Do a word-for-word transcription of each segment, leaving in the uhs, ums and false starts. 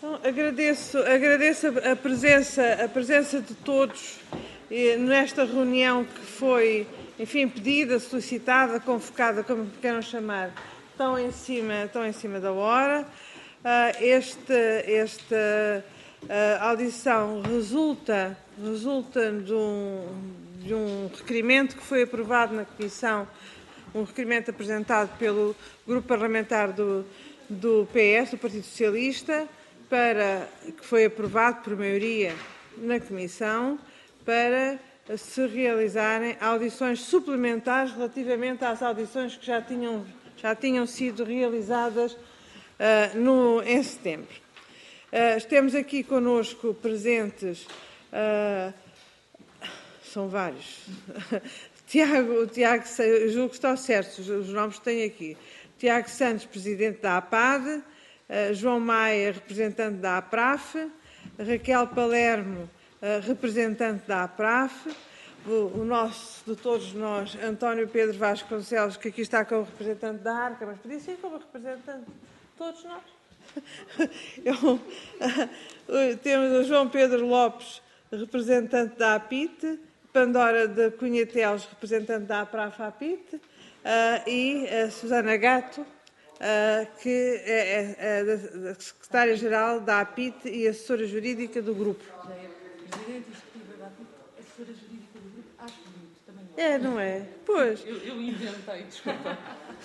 Então, agradeço, agradeço a presença, a presença de todos nesta reunião que foi, enfim, pedida, solicitada, convocada, como queiram chamar, tão em cima, tão em cima da hora. Este, esta audição resulta, resulta de um, de um requerimento que foi aprovado na Comissão, um requerimento apresentado pelo Grupo Parlamentar do, do P S, do Partido Socialista, para, que foi aprovado por maioria na Comissão, para se realizarem audições suplementares relativamente às audições que já tinham, já tinham sido realizadas uh, no, em setembro. Uh, temos aqui connosco presentes, uh, são vários, Tiago, Tiago, eu julgo que estão certos os nomes que tenho aqui, Tiago Santos, Presidente da A P A D, uh, João Maia, representante da APRAF, Raquel Palermo, uh, representante da APRAF, o, o nosso, de todos nós, António Pedro Vasconcelos, que aqui está como representante da ARCA, mas podia ser como representante de todos nós. Eu, uh, temos o João Pedro Lopes, representante da APIT, Pandora de Cunha Teles, representante da APRAF-APIT, uh, e a Susana Gato, uh, que é, é, é a secretária-geral da APIT e assessora jurídica do grupo. Presidente executiva da APIT, assessora jurídica do grupo, acho bonito, também não. É, não é? Pois. Eu, eu inventei, desculpa.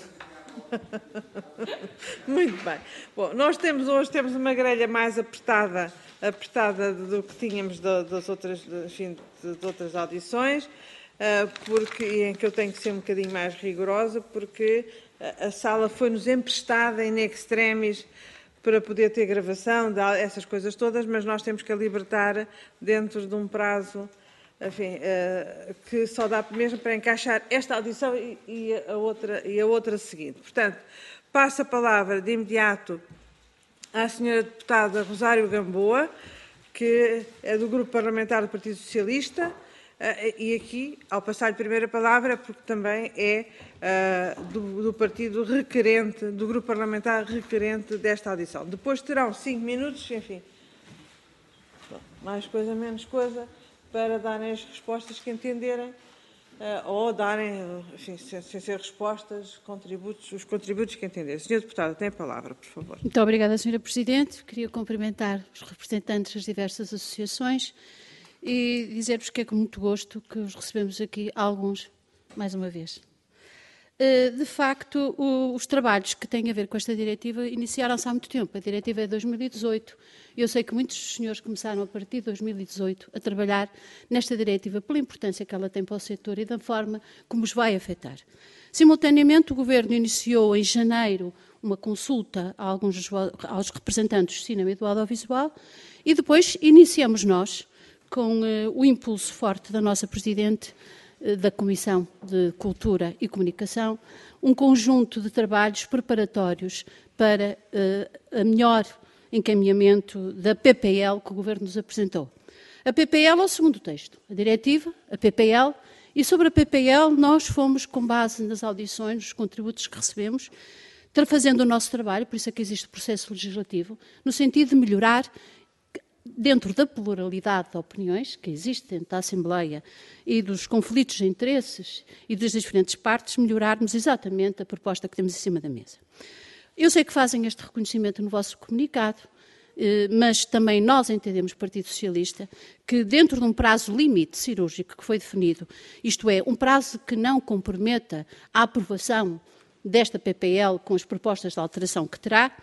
Muito bem. Bom, nós temos hoje temos uma grelha mais apertada, apertada do que tínhamos das outras, enfim, de outras audições, porque, em que eu tenho que ser um bocadinho mais rigorosa, porque a sala foi-nos emprestada in extremis para poder ter gravação, essas coisas todas, mas nós temos que a libertar dentro de um prazo, enfim, que só dá mesmo para encaixar esta audição e a outra, e a outra seguinte. Portanto, passo a palavra de imediato à senhora deputada Rosário Gamboa, que é do Grupo Parlamentar do Partido Socialista, e aqui, ao passar-lhe a primeira palavra, porque também é uh, do, do partido requerente, do Grupo Parlamentar requerente desta audição. Depois terão cinco minutos, enfim, mais coisa, menos coisa, para darem as respostas que entenderem, uh, ou darem, enfim, sem, sem ser respostas, contributos, os contributos que entenderem. senhora Deputada, tem a palavra, por favor. Muito obrigada, senhora Presidente. Queria cumprimentar os representantes das diversas associações e dizer-vos que é com muito gosto que os recebemos aqui, alguns, mais uma vez. De facto, os trabalhos que têm a ver com esta diretiva iniciaram-se há muito tempo. A diretiva é de dois mil e dezoito e eu sei que muitos dos senhores começaram a partir de dois mil e dezoito a trabalhar nesta diretiva pela importância que ela tem para o setor e da forma como os vai afetar. Simultaneamente, o Governo iniciou em janeiro uma consulta a alguns, aos representantes do cinema e do audiovisual e depois iniciamos nós, com uh, o impulso forte da nossa Presidente uh, da Comissão de Cultura e Comunicação, um conjunto de trabalhos preparatórios para uh, a melhor encaminhamento da P P L que o Governo nos apresentou. A P P L é o segundo texto, a diretiva, a P P L, e sobre a P P L nós fomos, com base nas audições, nos contributos que recebemos, fazendo o nosso trabalho, por isso é que existe o processo legislativo, no sentido de melhorar dentro da pluralidade de opiniões que existe dentro da Assembleia e dos conflitos de interesses e das diferentes partes, melhorarmos exatamente a proposta que temos em cima da mesa. Eu sei que fazem este reconhecimento no vosso comunicado, mas também nós entendemos, Partido Socialista, que dentro de um prazo limite cirúrgico que foi definido, isto é, um prazo que não comprometa a aprovação desta P P L com as propostas de alteração que terá,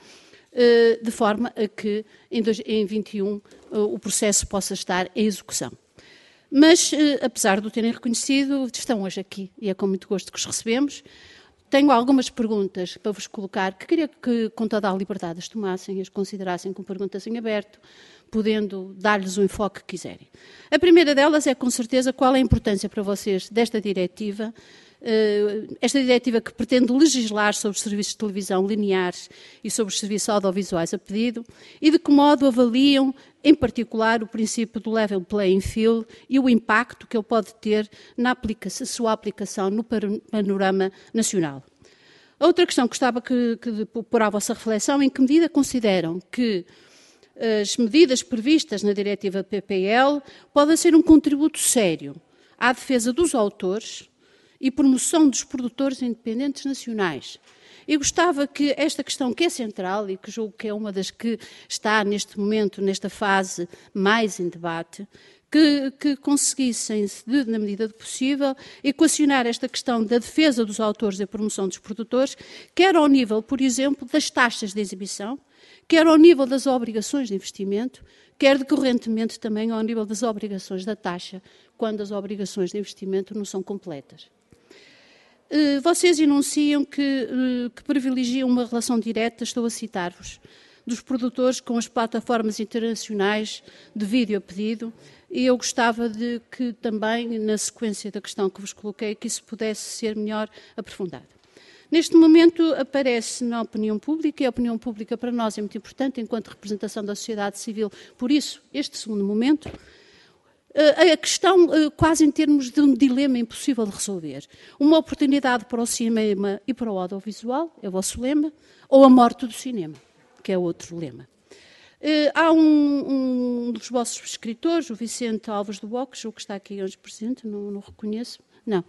de forma a que em vinte e um o processo possa estar em execução. Mas, apesar de o terem reconhecido, estão hoje aqui e é com muito gosto que os recebemos. Tenho algumas perguntas para vos colocar, que queria que, com toda a liberdade, as tomassem e as considerassem como perguntas em aberto, podendo dar-lhes o enfoque que quiserem. A primeira delas é, com certeza, qual é a importância para vocês desta diretiva, esta diretiva que pretende legislar sobre os serviços de televisão lineares e sobre os serviços audiovisuais a pedido, e de que modo avaliam, em particular, o princípio do level playing field e o impacto que ele pode ter na aplicação, sua aplicação no panorama nacional. A outra questão que gostava que, que de pôr à vossa reflexão, em que medida consideram que as medidas previstas na diretiva P P L podem ser um contributo sério à defesa dos autores e promoção dos produtores independentes nacionais. Eu gostava que esta questão, que é central e que julgo que é uma das que está neste momento, nesta fase, mais em debate, que, que conseguissem, de, na medida do possível, equacionar esta questão da defesa dos autores e a promoção dos produtores, quer ao nível, por exemplo, das taxas de exibição, quer ao nível das obrigações de investimento, quer decorrentemente também ao nível das obrigações da taxa, quando as obrigações de investimento não são completas. Vocês enunciam que, que privilegiam uma relação direta, estou a citar-vos, dos produtores com as plataformas internacionais de vídeo a pedido, e eu gostava de que também, na sequência da questão que vos coloquei, que isso pudesse ser melhor aprofundado. Neste momento aparece na opinião pública, e a opinião pública para nós é muito importante enquanto representação da sociedade civil, por isso, este segundo momento, a questão quase em termos de um dilema impossível de resolver. Uma oportunidade para o cinema e para o audiovisual, é o vosso lema, ou a morte do cinema, que é outro lema. Há um, um dos vossos escritores, o Vicente Alves do Box, o que está aqui hoje presente, não, não reconheço, não,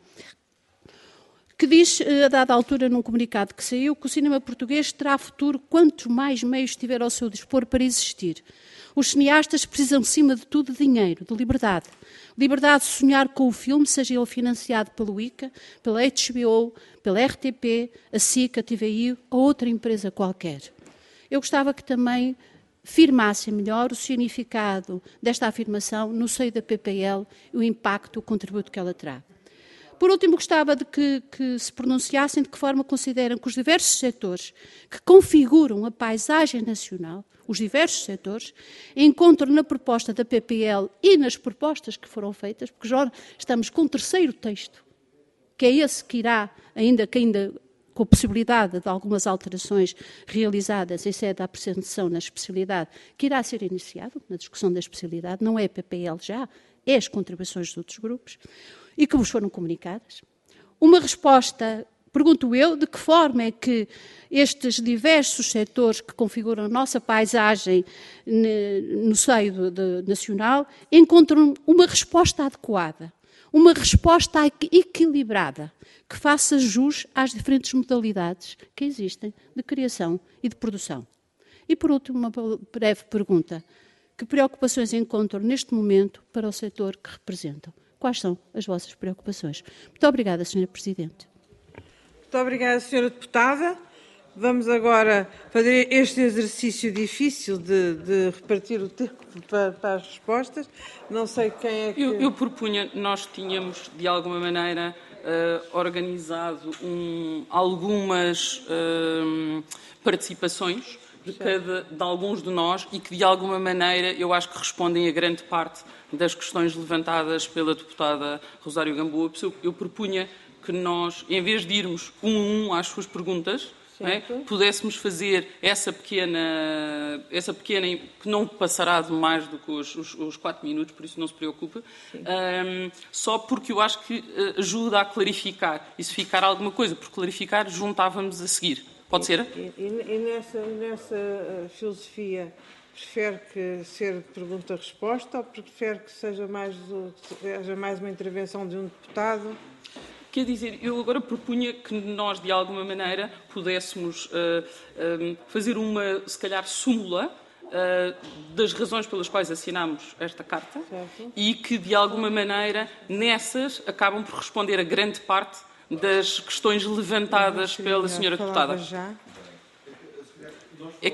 que diz, a dada altura, num comunicado que saiu, que o cinema português terá futuro quanto mais meios tiver ao seu dispor para existir. Os cineastas precisam, acima de tudo, de dinheiro, de liberdade. Liberdade de sonhar com o filme, seja ele financiado pelo I C A, pela H B O, pela R T P, a S I C, a T V I ou outra empresa qualquer. Eu gostava que também firmassem melhor o significado desta afirmação no seio da P P L e o impacto, o contributo que ela terá. Por último, gostava de que, que se pronunciassem de que forma consideram que os diversos setores que configuram a paisagem nacional, os diversos setores, encontram na proposta da P P L e nas propostas que foram feitas, porque já estamos com um terceiro texto, que é esse que irá, ainda que ainda com a possibilidade de algumas alterações realizadas em sede da apresentação na especialidade, que irá ser iniciado na discussão da especialidade, não é a P P L já, é as contribuições dos outros grupos, e que vos foram comunicadas. Uma resposta, pergunto eu, de que forma é que estes diversos setores que configuram a nossa paisagem no seio de, de, nacional encontram uma resposta adequada, uma resposta equilibrada, que faça jus às diferentes modalidades que existem de criação e de produção. E, por último, uma breve pergunta. Que preocupações encontram neste momento para o setor que representam? Quais são as vossas preocupações? Muito obrigada, senhora Presidente. Muito obrigada, senhora Deputada. Vamos agora fazer este exercício difícil de, de repartir o tempo para, para as respostas. Não sei quem é que... Eu, eu propunha, nós tínhamos, de alguma maneira, uh, organizado um, algumas uh, participações de, cada, de alguns de nós e que, de alguma maneira, eu acho que respondem a grande parte das questões levantadas pela deputada Rosário Gamboa. Eu, eu propunha que nós, em vez de irmos um a um às suas perguntas, é, pudéssemos fazer essa pequena, essa pequena, que não passará de mais do que os, os, os quatro minutos, por isso não se preocupe, um, só porque eu acho que ajuda a clarificar. E se ficar alguma coisa por clarificar, juntávamos a seguir. Pode ser? E, e, e nessa, nessa uh, filosofia, prefere que ser pergunta-resposta ou prefere que seja mais, seja mais uma intervenção de um deputado? Quer dizer, eu agora propunha que nós, de alguma maneira, pudéssemos uh, um, fazer uma, se calhar, súmula uh, das razões pelas quais assinámos esta carta, certo, e que, de alguma maneira, nessas acabam por responder a grande parte das questões levantadas pela senhora deputada. Já. É...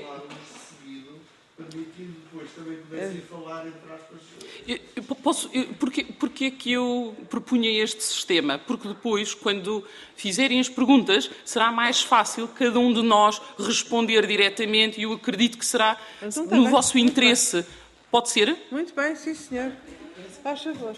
permitindo depois também pudessem falar entre aspas. Eu, eu posso, eu, porque, porque é que eu propunha este sistema? Porque depois, quando fizerem as perguntas, será mais fácil cada um de nós responder diretamente e eu acredito que será então, no bem. vosso Muito interesse. Bem. Pode ser? Muito bem, sim, senhor. Faz favor.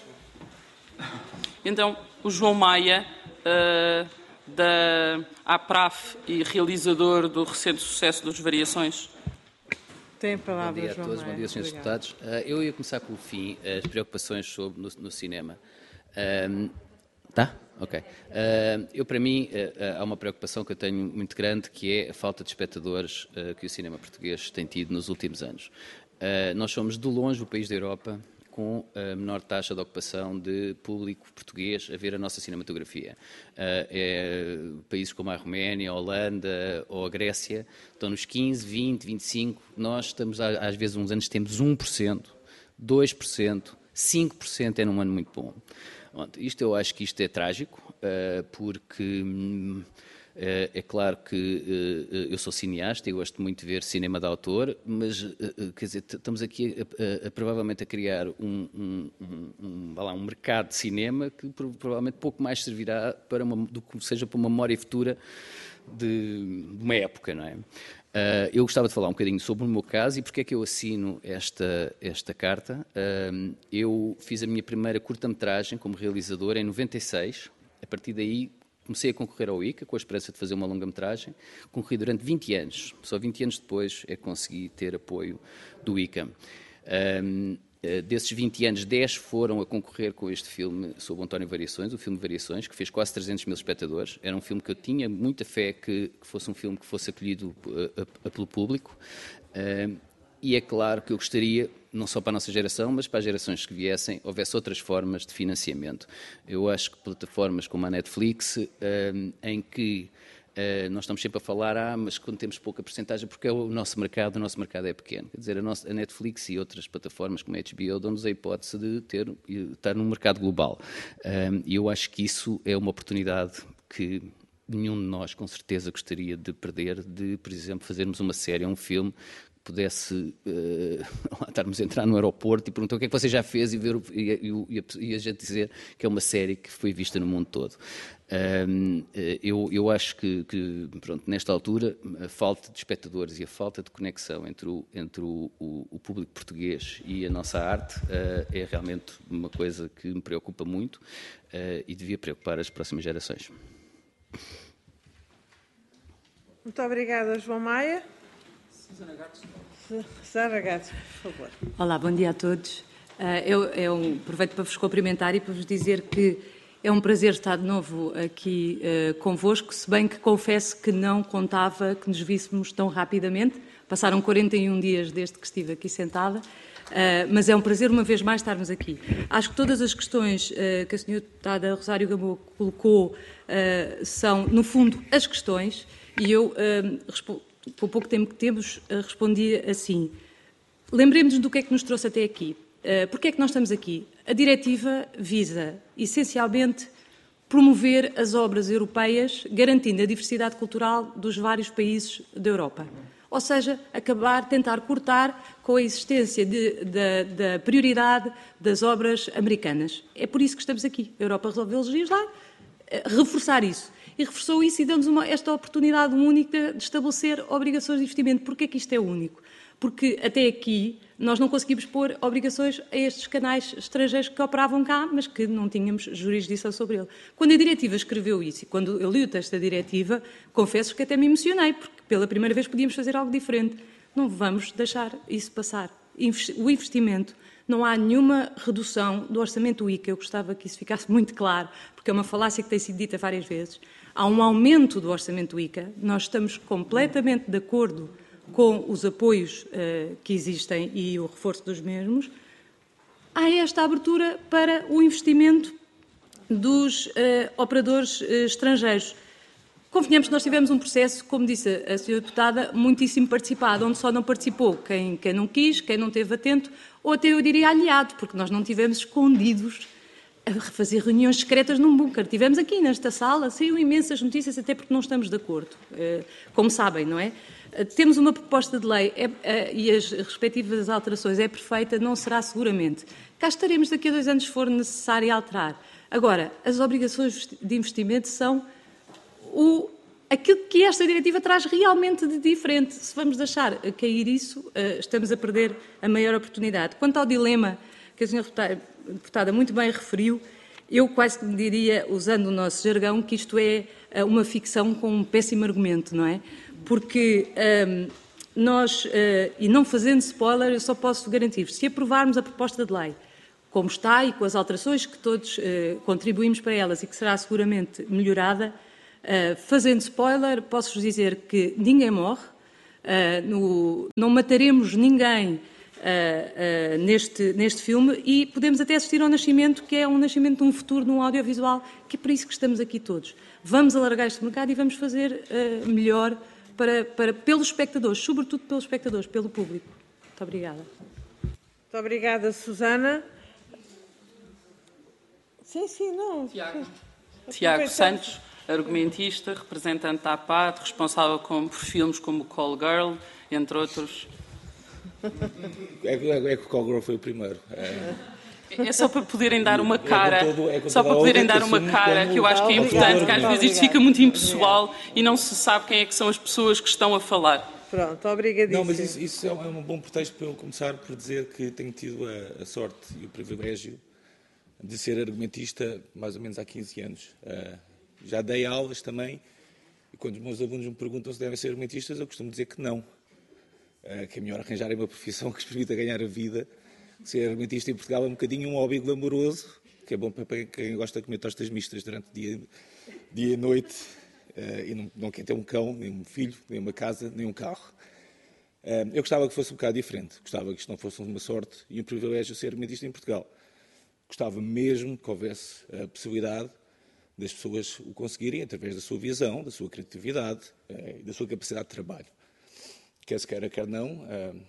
Então, o João Maia, uh, da APRAF e realizador do recente sucesso das Variações. Tem a palavra, bom dia a João todos, Maia. bom dia, senhores Deputados. Uh, eu ia começar com o fim, as preocupações sobre, no, no cinema. Um, tá? Ok. Uh, eu, para mim, uh, há uma preocupação que eu tenho muito grande, que é a falta de espectadores uh, que o cinema português tem tido nos últimos anos. Uh, nós somos, de longe, o país da Europa com a menor taxa de ocupação de público português a ver a nossa cinematografia. Uh, é, países como a Roménia, a Holanda ou a Grécia estão nos quinze, vinte, vinte e cinco. Nós estamos, às vezes, uns anos temos um por cento, dois por cento, cinco por cento é num ano muito bom. Bom, isto, eu acho que isto é trágico, uh, porque... Hum, é claro que eu sou cineasta e gosto muito de ver cinema de autor, mas, quer dizer, estamos aqui a, a, a, provavelmente a criar um, um, um, um, lá, um mercado de cinema que provavelmente pouco mais servirá para uma, do que seja para uma memória futura de, de uma época, não é? Uh, eu gostava de falar um bocadinho sobre o meu caso e porque é que eu assino esta, esta carta. Uh, eu fiz a minha primeira curta-metragem como realizador em noventa e seis, a partir daí comecei a concorrer ao I C A com a esperança de fazer uma longa-metragem. Concorri durante vinte anos. Só vinte anos depois é que consegui ter apoio do I C A. Um, desses vinte anos, dez foram a concorrer com este filme sobre António Variações, o filme Variações, que fez quase trezentos mil espectadores. Era um filme que eu tinha muita fé que, que fosse um filme que fosse acolhido a, a, a, pelo público. Um, E é claro que eu gostaria, não só para a nossa geração, mas para as gerações que viessem, houvesse outras formas de financiamento. Eu acho que plataformas como a Netflix, em que nós estamos sempre a falar, ah, mas quando temos pouca porcentagem, porque é o nosso mercado, o nosso mercado é pequeno. Quer dizer, a, nossa, a Netflix e outras plataformas como a H B O dão-nos a hipótese de ter, estar num mercado global. E eu acho que isso é uma oportunidade que nenhum de nós, com certeza, gostaria de perder, de, por exemplo, fazermos uma série, um filme, pudesse uh, estarmos a entrar no aeroporto e perguntar o que é que você já fez e, ver, e, e, e a gente dizer que é uma série que foi vista no mundo todo. Um, eu, eu acho que, que pronto, nesta altura, a falta de espectadores e a falta de conexão entre o, entre o, o, o público português e a nossa arte uh, é realmente uma coisa que me preocupa muito uh, e devia preocupar as próximas gerações. Muito obrigada, João Maia. Susana Gatos. Susana Gatos, por favor. Olá, bom dia a todos. Eu, eu aproveito para vos cumprimentar e para vos dizer que é um prazer estar de novo aqui uh, convosco, se bem que confesso que não contava que nos víssemos tão rapidamente. Passaram quarenta e um dias desde que estive aqui sentada, uh, mas é um prazer uma vez mais estarmos aqui. Acho que todas as questões uh, que a senhora deputada Rosário Gamboa colocou uh, são, no fundo, as questões, e eu uh, respondo. Com o pouco tempo que temos, respondi assim. Lembremos-nos do que é que nos trouxe até aqui. Porquê é que nós estamos aqui? A diretiva visa, essencialmente, promover as obras europeias, garantindo a diversidade cultural dos vários países da Europa. Ou seja, acabar, tentar cortar com a existência de, de, da prioridade das obras americanas. É por isso que estamos aqui. A Europa resolveu legislar, reforçar isso. E reforçou isso e deu-nos uma, esta oportunidade única de estabelecer obrigações de investimento. Porquê que isto é único? Porque até aqui nós não conseguimos pôr obrigações a estes canais estrangeiros que operavam cá, mas que não tínhamos jurisdição sobre ele. Quando a diretiva escreveu isso, e quando eu li o texto da diretiva, confesso que até me emocionei, porque pela primeira vez podíamos fazer algo diferente. Não vamos deixar isso passar. O investimento, não há nenhuma redução do orçamento do I C A. Eu gostava que isso ficasse muito claro, porque é uma falácia que tem sido dita várias vezes. Há um aumento do orçamento do I C A. Nós estamos completamente de acordo com os apoios uh, que existem e o reforço dos mesmos. Há esta abertura para o investimento dos uh, operadores uh, estrangeiros. Convenhamos que nós tivemos um processo, como disse a senhora deputada, muitíssimo participado, onde só não participou quem, quem não quis, quem não esteve atento, ou até eu diria aliado, porque nós não tivemos escondidos a fazer reuniões secretas num bunker. Tivemos aqui nesta sala, saiu imensas notícias, até porque não estamos de acordo, como sabem, não é? Temos uma proposta de lei é, é, e as respectivas alterações é perfeita, não será seguramente. Cá estaremos daqui a dois anos se for necessário alterar. Agora, as obrigações de investimento são o, aquilo que esta diretiva traz realmente de diferente. Se vamos deixar cair isso, estamos a perder a maior oportunidade. Quanto ao dilema que a senhora deputada muito bem referiu, eu quase que me diria, usando o nosso jargão, que isto é uma ficção com um péssimo argumento, não é? Porque um, nós, uh, e não fazendo spoiler, eu só posso garantir, se aprovarmos a proposta de lei, como está e com as alterações que todos uh, contribuímos para elas e que será seguramente melhorada, uh, fazendo spoiler, posso-vos dizer que ninguém morre, uh, no, não mataremos ninguém uh, uh, neste, neste filme, e podemos até assistir ao nascimento, que é um nascimento de um futuro no audiovisual, que é por isso que estamos aqui todos. Vamos alargar este mercado e vamos fazer uh, melhor para, para, pelos espectadores, sobretudo pelos espectadores, pelo público. Muito obrigada. Muito obrigada, Susana. Sim, sim, não. Tiago, Tiago Santos, argumentista, representante da A P A D, responsável por filmes como Call Girl, entre outros. É, é, é que o Call Girl foi o primeiro. É, é só para poderem dar uma cara, é todo, é só para poderem dar uma cara, que eu acho que é importante, que às vezes isto fica muito impessoal e não se sabe quem é que são as pessoas que estão a falar. Pronto, obrigadíssimo. Não, mas isso, isso é um bom pretexto para eu começar por dizer que tenho tido a, a sorte e o privilégio de ser argumentista mais ou menos há quinze anos. Uh, já dei aulas também, e quando os meus alunos me perguntam se devem ser argumentistas, eu costumo dizer que não. Uh, que é melhor arranjarem uma profissão que os permita ganhar a vida. Ser argumentista em Portugal é um bocadinho um hobby glamouroso, que é bom para quem gosta de comer tostas mistas durante o dia, dia e noite, uh, e não, não quer ter um cão, nem um filho, nem uma casa, nem um carro. Uh, eu gostava que fosse um bocado diferente. Gostava que isto não fosse uma sorte e um privilégio ser argumentista em Portugal. Gostava mesmo que houvesse a possibilidade das pessoas o conseguirem através da sua visão, da sua criatividade e da sua capacidade de trabalho. Quer se queira, quer não,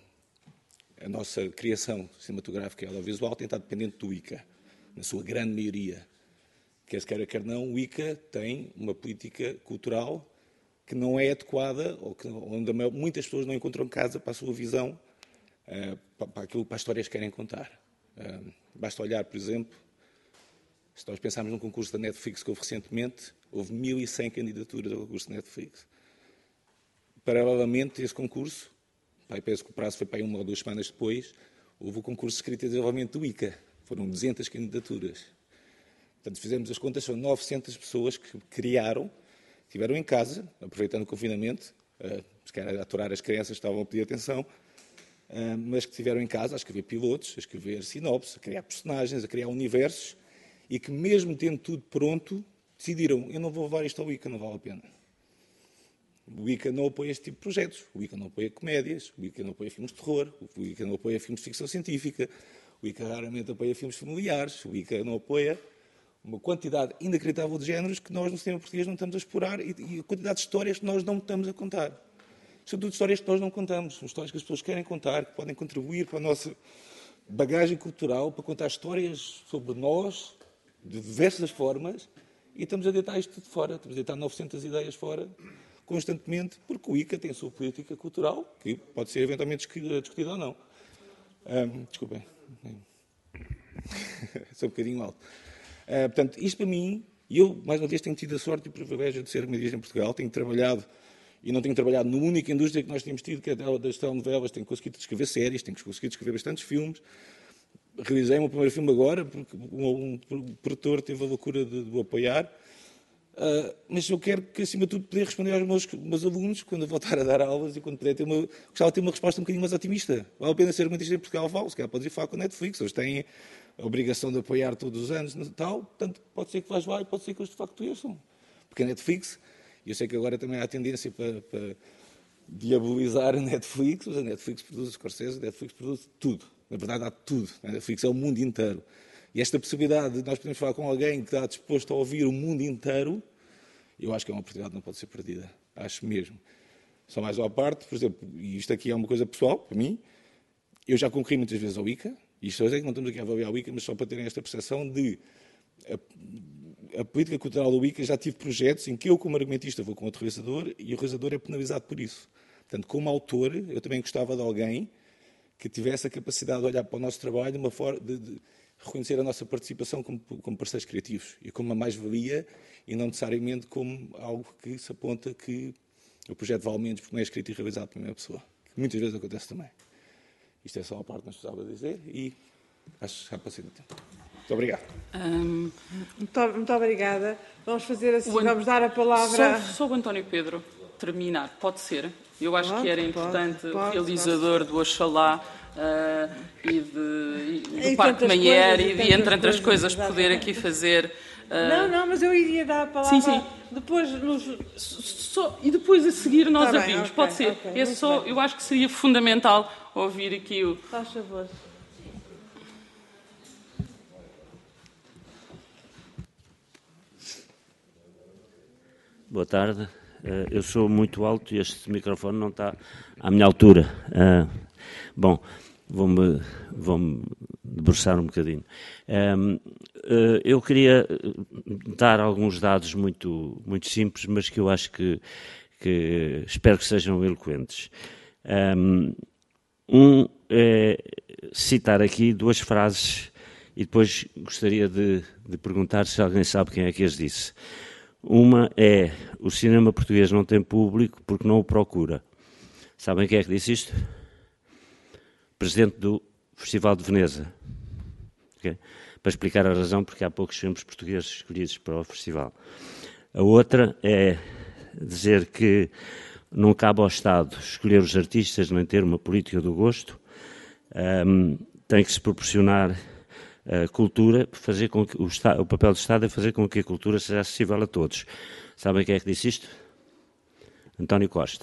a nossa criação cinematográfica e audiovisual tem estado dependente do I C A, na sua grande maioria. Quer se queira, quer não, o I C A tem uma política cultural que não é adequada, ou que, onde muitas pessoas não encontram casa para a sua visão, para aquilo, para as histórias que querem contar. Uh, basta olhar, por exemplo, se nós pensarmos num concurso da Netflix que houve recentemente, houve mil e cem candidaturas ao concurso da Netflix. Paralelamente a esse concurso, pai, penso que o prazo foi para aí uma ou duas semanas depois, houve o concurso de escrita e desenvolvimento do I C A. Foram duzentas candidaturas. Portanto, se fizermos as contas, são novecentas pessoas que criaram, estiveram em casa, aproveitando o confinamento, uh, se calhar a aturar as crianças que estavam a pedir atenção, Uh, mas que estiveram em casa a escrever pilotos, a escrever sinopses, a criar personagens, a criar universos, e que mesmo tendo tudo pronto, decidiram, eu não vou levar isto ao I C A, não vale a pena. O I C A não apoia este tipo de projetos, o I C A não apoia comédias, o I C A não apoia filmes de terror, o I C A não apoia filmes de ficção científica, o I C A raramente apoia filmes familiares, o I C A não apoia uma quantidade inacreditável de géneros que nós no cinema português não estamos a explorar e, e a quantidade de histórias que nós não estamos a contar. São tudo histórias que nós não contamos, são histórias que as pessoas querem contar, que podem contribuir para a nossa bagagem cultural, para contar histórias sobre nós, de diversas formas, e estamos a deitar isto de fora, estamos a deitar novecentas ideias fora, constantemente, porque o I C A tem a sua política cultural, que pode ser eventualmente discutida ou não. Um, desculpem, sou um bocadinho alto. Uh, portanto, isto para mim, e eu, mais uma vez, tenho tido a sorte e o privilégio de ser argumentista em Portugal, tenho trabalhado e não tenho trabalhado na única indústria que nós temos tido, que é a das telenovelas, tenho conseguido escrever séries, tenho conseguido escrever bastantes filmes. Realizei o meu primeiro filme agora, porque um, um produtor teve a loucura de, de o apoiar. Uh, mas eu quero que, acima de tudo, poder responder aos meus, meus alunos, quando eu voltar a dar aulas e quando puder ter uma... Gostava de ter uma resposta um bocadinho mais otimista. Vale a pena ser argumentista em Portugal? Vale, se calhar podes ir falar com a Netflix, eles têm a obrigação de apoiar todos os anos, tal, portanto, pode ser que vais lá e pode ser que eles de facto ouçam. Porque a Netflix... Eu sei que agora também há tendência para, para diabolizar a Netflix, mas a Netflix produz Scorsese, a Netflix produz tudo. Na verdade, há tudo. A Netflix é o mundo inteiro. E esta possibilidade de nós podermos falar com alguém que está disposto a ouvir o mundo inteiro, eu acho que é uma oportunidade que não pode ser perdida. Acho mesmo. Só mais uma parte, por exemplo, e isto aqui é uma coisa pessoal, para mim, eu já concorri muitas vezes ao I C A, e isto é que não estamos aqui a avaliar o I C A, mas só para terem esta percepção de... A, a política cultural do I C A, já tive projetos em que eu, como argumentista, vou com outro realizador e o realizador é penalizado por isso. Portanto, como autor, eu também gostava de alguém que tivesse a capacidade de olhar para o nosso trabalho de uma forma de, de reconhecer a nossa participação como, como parceiros criativos e como uma mais-valia e não necessariamente como algo que se aponta que o projeto vale menos porque não é escrito e realizado por uma pessoa. Que muitas vezes acontece também. Isto é só uma parte que nós precisava dizer e acho que já passei do tempo. Muito obrigado. Um, muito, muito obrigada. Vamos fazer assim, o, vamos dar a palavra... Só, só o António Pedro terminar, pode ser? Eu acho pode, que era importante pode, o pode, realizador pode. do Oxalá uh, e, de, e do e Parque Mayer e, coisas, e entre outras coisas, coisas, poder aqui fazer Não, não, mas eu iria dar a palavra Sim, sim. depois nos... Só, e depois a seguir nós Tá bem, abrimos. ok, Pode ser. ok, é muito só, bem. eu acho que seria fundamental ouvir aqui o... Faz favor. Boa tarde. Eu sou muito alto e este microfone não está à minha altura. Bom, vou-me vou-me debruçar um bocadinho. Eu queria dar alguns dados muito, muito simples, mas que eu acho que, que espero que sejam eloquentes. Um é citar aqui duas frases e depois gostaria de, de perguntar se alguém sabe quem é que as disse. Uma é: o cinema português não tem público porque não o procura. Sabem quem é que disse isto? Presidente do Festival de Veneza. Okay? Para explicar a razão porque há poucos filmes portugueses escolhidos para o festival. A outra é dizer que não cabe ao Estado escolher os artistas nem ter uma política do gosto. Um, tem que se proporcionar a cultura, fazer com que o, Estado, o papel do Estado é fazer com que a cultura seja acessível a todos. Sabem quem é que disse isto? António Costa.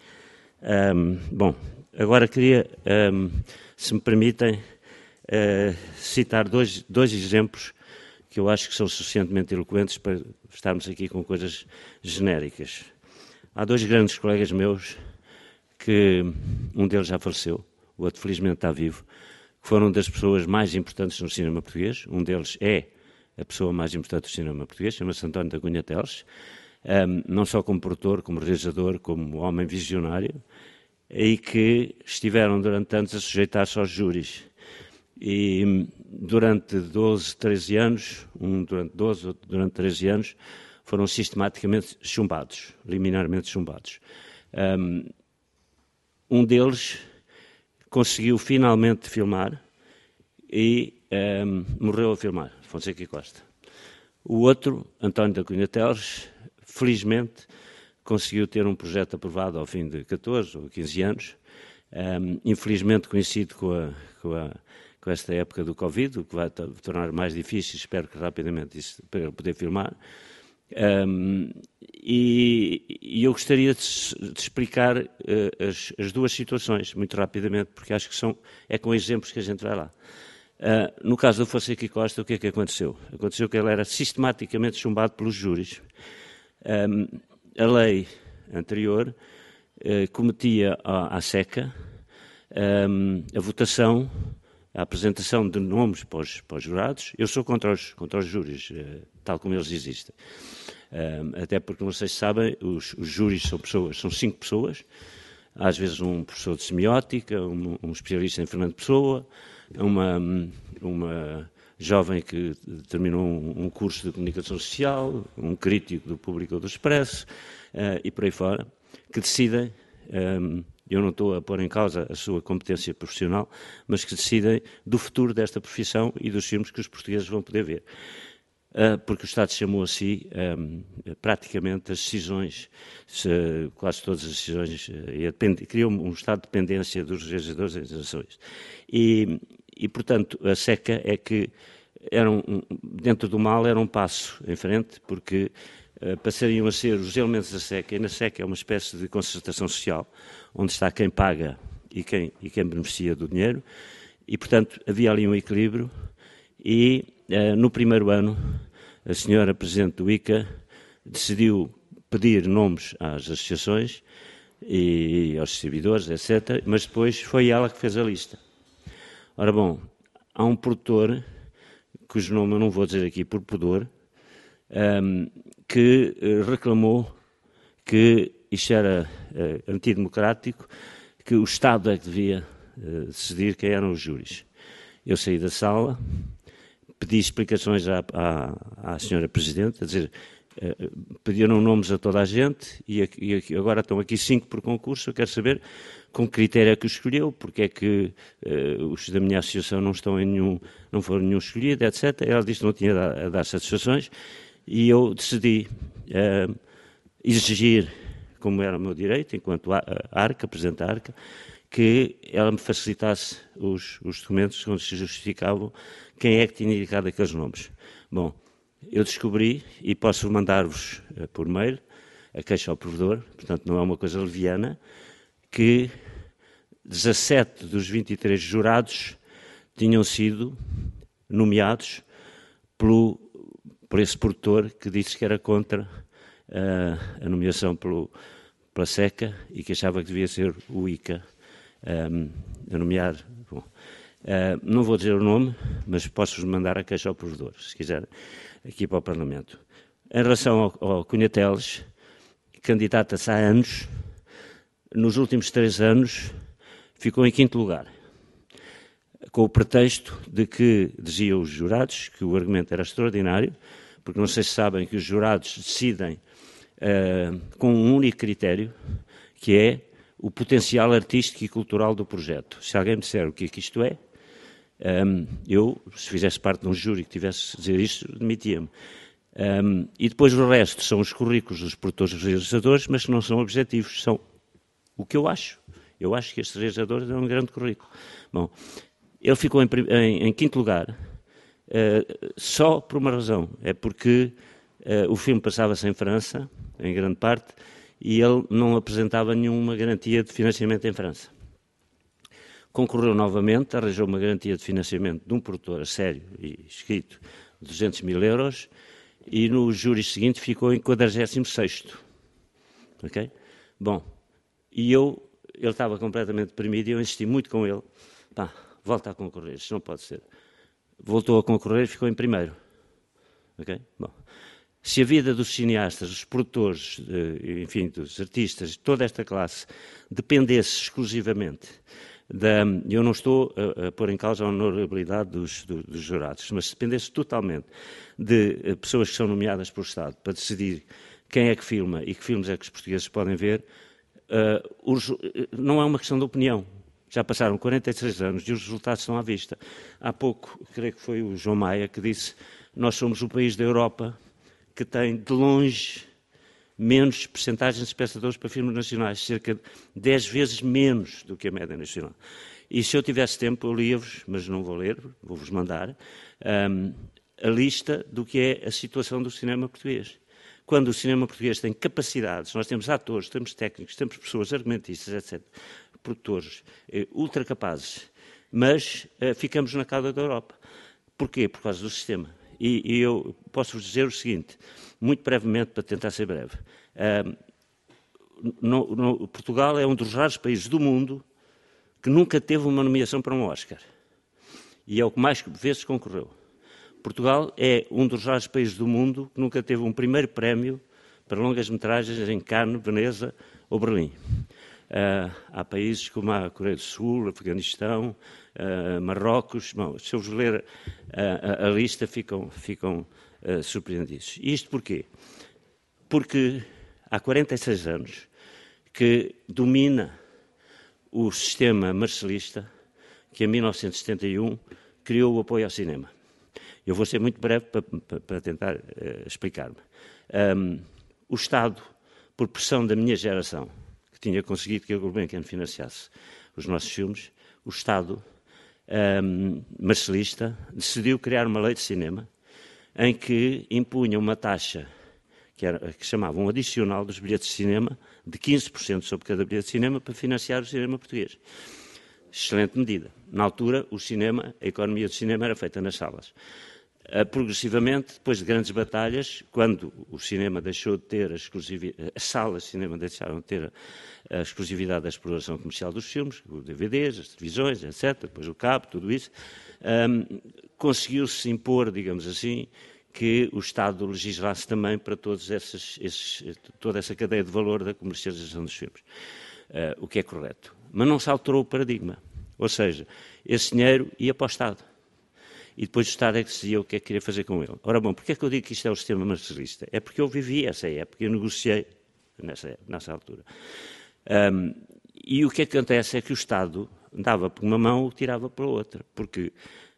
Um, bom, agora queria, um, se me permitem, uh, citar dois, dois exemplos que eu acho que são suficientemente eloquentes para estarmos aqui com coisas genéricas. Há dois grandes colegas meus, que um deles já faleceu, o outro felizmente está vivo, que foram das pessoas mais importantes no cinema português. Um deles é a pessoa mais importante do cinema português, chama-se António da Cunha Teles, um, não só como produtor, como realizador, como homem visionário, e que estiveram durante anos a sujeitar-se aos júris. E durante doze, treze anos, um durante doze, outro durante treze anos, foram sistematicamente chumbados, liminarmente chumbados. Um, um deles conseguiu finalmente filmar e um, morreu a filmar, Fonseca e Costa. O outro, António da Cunha Teles, felizmente conseguiu ter um projeto aprovado ao fim de catorze ou quinze anos, um, infelizmente coincide com, a, com, a, com esta época do Covid, o que vai tornar mais difícil, espero que rapidamente isso, para poder filmar. Um, e, e eu gostaria de, de explicar uh, as, as duas situações muito rapidamente, porque acho que são, é com exemplos que a gente vai lá. Uh, no caso do Fonseca e Costa, o que é que aconteceu? Aconteceu que ele era sistematicamente chumbado pelos júris. Um, a lei anterior uh, cometia à, à SECA um, a votação, a apresentação de nomes para os, para os jurados. Eu sou contra os, contra os júris, uh, tal como eles existem. Uh, até porque, não sei se sabem, os, os júris são pessoas, são cinco pessoas, às vezes um professor de semiótica, um, um especialista em Fernando Pessoa, uma, uma jovem que terminou um, um curso de comunicação social, um crítico do Público ou do Expresso, uh, e por aí fora, que decidem, um, eu não estou a pôr em causa a sua competência profissional, mas que decidem do futuro desta profissão e dos filmes que os portugueses vão poder ver. Uh, porque o Estado chamou a si um, praticamente as decisões, se, quase todas as decisões, uh, criou um Estado de dependência dos realizadores das organizações. E, e, portanto, a SECA é que, era um, dentro do mal, era um passo em frente, porque uh, passariam a ser os elementos da SECA, e na SECA é uma espécie de concertação social, onde está quem paga e quem, e quem beneficia do dinheiro, e, portanto, havia ali um equilíbrio, e uh, no primeiro ano a senhora Presidente do I C A decidiu pedir nomes às associações e aos distribuidores, etcétera, mas depois foi ela que fez a lista. Ora bom, há um produtor, cujo nome eu não vou dizer aqui por pudor, um, que reclamou que isto era uh, antidemocrático, que o Estado é que devia uh, decidir quem eram os júris. Eu saí da sala, pedi explicações à, à, à senhora Presidente, a dizer, uh, pediram nomes a toda a gente e, e agora estão aqui cinco por concurso, eu quero saber com que critério é que o escolheu, porque é que uh, os da minha associação não estão em nenhum, não foram nenhum escolhido, etcétera. Ela disse que não tinha a, a dar satisfações e eu decidi uh, exigir, como era o meu direito, enquanto a, a ARCA, Presidente da ARCA, que ela me facilitasse os, os documentos onde se justificavam quem é que tinha indicado aqueles nomes. Bom, eu descobri, e posso mandar-vos uh, por mail, a queixa ao provedor, portanto não é uma coisa leviana, que dezassete dos vinte e três jurados tinham sido nomeados pelo, por esse produtor que disse que era contra uh, a nomeação pelo, pela SECA e que achava que devia ser o ICA um, a nomear. Bom, uh, não vou dizer o nome, mas posso-vos mandar a queixa ao provedor, se quiser, aqui para o Parlamento. Em relação ao, ao Cunha Teles, candidata-se há anos, nos últimos três anos ficou em quinto lugar, com o pretexto de que, diziam os jurados, que o argumento era extraordinário, porque não sei se sabem que os jurados decidem uh, com um único critério, que é o potencial artístico e cultural do projeto. Se alguém me disser o que é que isto é, um, eu, se fizesse parte de um júri que tivesse a dizer isto, demitia-me. Um, e depois o resto são os currículos dos produtores e realizadores, mas que não são objetivos, são o que eu acho. Eu acho que estes realizadores é um grande currículo. Bom, ele ficou em, em, em quinto lugar uh, só por uma razão, é porque uh, o filme passava-se em França, em grande parte, e ele não apresentava nenhuma garantia de financiamento em França. Concorreu novamente, arranjou uma garantia de financiamento de um produtor a sério e escrito de duzentos mil euros, e no júri seguinte ficou em quadragésimo sexto. Ok? Bom, e eu, ele estava completamente deprimido e eu insisti muito com ele. Pá, volta a concorrer, isto não pode ser. Voltou a concorrer e ficou em primeiro. Ok? Bom, se a vida dos cineastas, dos produtores, enfim, dos artistas, toda esta classe, dependesse exclusivamente da... Eu não estou a, a pôr em causa a honorabilidade dos, dos, dos jurados, mas se dependesse totalmente de pessoas que são nomeadas pelo Estado para decidir quem é que filma e que filmes é que os portugueses podem ver, uh, os, não é uma questão de opinião. Já passaram quarenta e seis anos e os resultados estão à vista. Há pouco, creio que foi o João Maia que disse, nós somos o país da Europa que tem, de longe, menos percentagens de espectadores para filmes nacionais, cerca de dez vezes menos do que a média nacional. E se eu tivesse tempo, eu lia-vos, mas não vou ler, vou-vos mandar, um, a lista do que é a situação do cinema português. Quando o cinema português tem capacidades, nós temos atores, temos técnicos, temos pessoas argumentistas, etcétera, produtores eh, ultra capazes, mas eh, ficamos na cauda da Europa. Porquê? Por causa do sistema. E, e eu posso-vos dizer o seguinte, muito brevemente, para tentar ser breve. Uh, no, no, Portugal é um dos raros países do mundo que nunca teve uma nomeação para um Oscar. E é o que mais vezes concorreu. Portugal é um dos raros países do mundo que nunca teve um primeiro prémio para longas-metragens em Cannes, Veneza ou Berlim. Uh, há países como a Coreia do Sul, Afeganistão, uh, Marrocos. Bom, se eu vos ler uh, a, a lista, ficam, ficam uh, surpreendidos. E isto porquê? Porque há quarenta e seis anos que domina o sistema marcelista que, em mil novecentos e setenta e um, criou o apoio ao cinema. Eu vou ser muito breve para, para, para tentar uh, explicar-me. Um, o Estado, por pressão da minha geração, tinha conseguido que a Gulbenkian financiasse os nossos filmes, o Estado um, marcelista decidiu criar uma lei de cinema em que impunha uma taxa que, era, que chamavam um adicional dos bilhetes de cinema de quinze por cento sobre cada bilhete de cinema para financiar o cinema português. Excelente medida. Na altura, o cinema, a economia do cinema era feita nas salas. Progressivamente, depois de grandes batalhas, quando o cinema deixou de ter a exclusividade, as salas de cinema deixaram de ter a exclusividade da exploração comercial dos filmes, os D V Ds, as televisões, etcétera, depois o cabo, tudo isso, um, conseguiu-se impor, digamos assim, que o Estado legislasse também para todos esses, esses, toda essa cadeia de valor da comercialização dos filmes, uh, o que é correto. Mas não se alterou o paradigma, ou seja, esse dinheiro ia para o Estado. E depois o Estado é que decidia o que é que queria fazer com ele. Ora bom, porquê é que eu digo que isto é o sistema marcelista? É porque eu vivi essa época, eu negociei nessa, nessa altura. Um, e o que acontece é que o Estado dava por uma mão e tirava pela outra, porque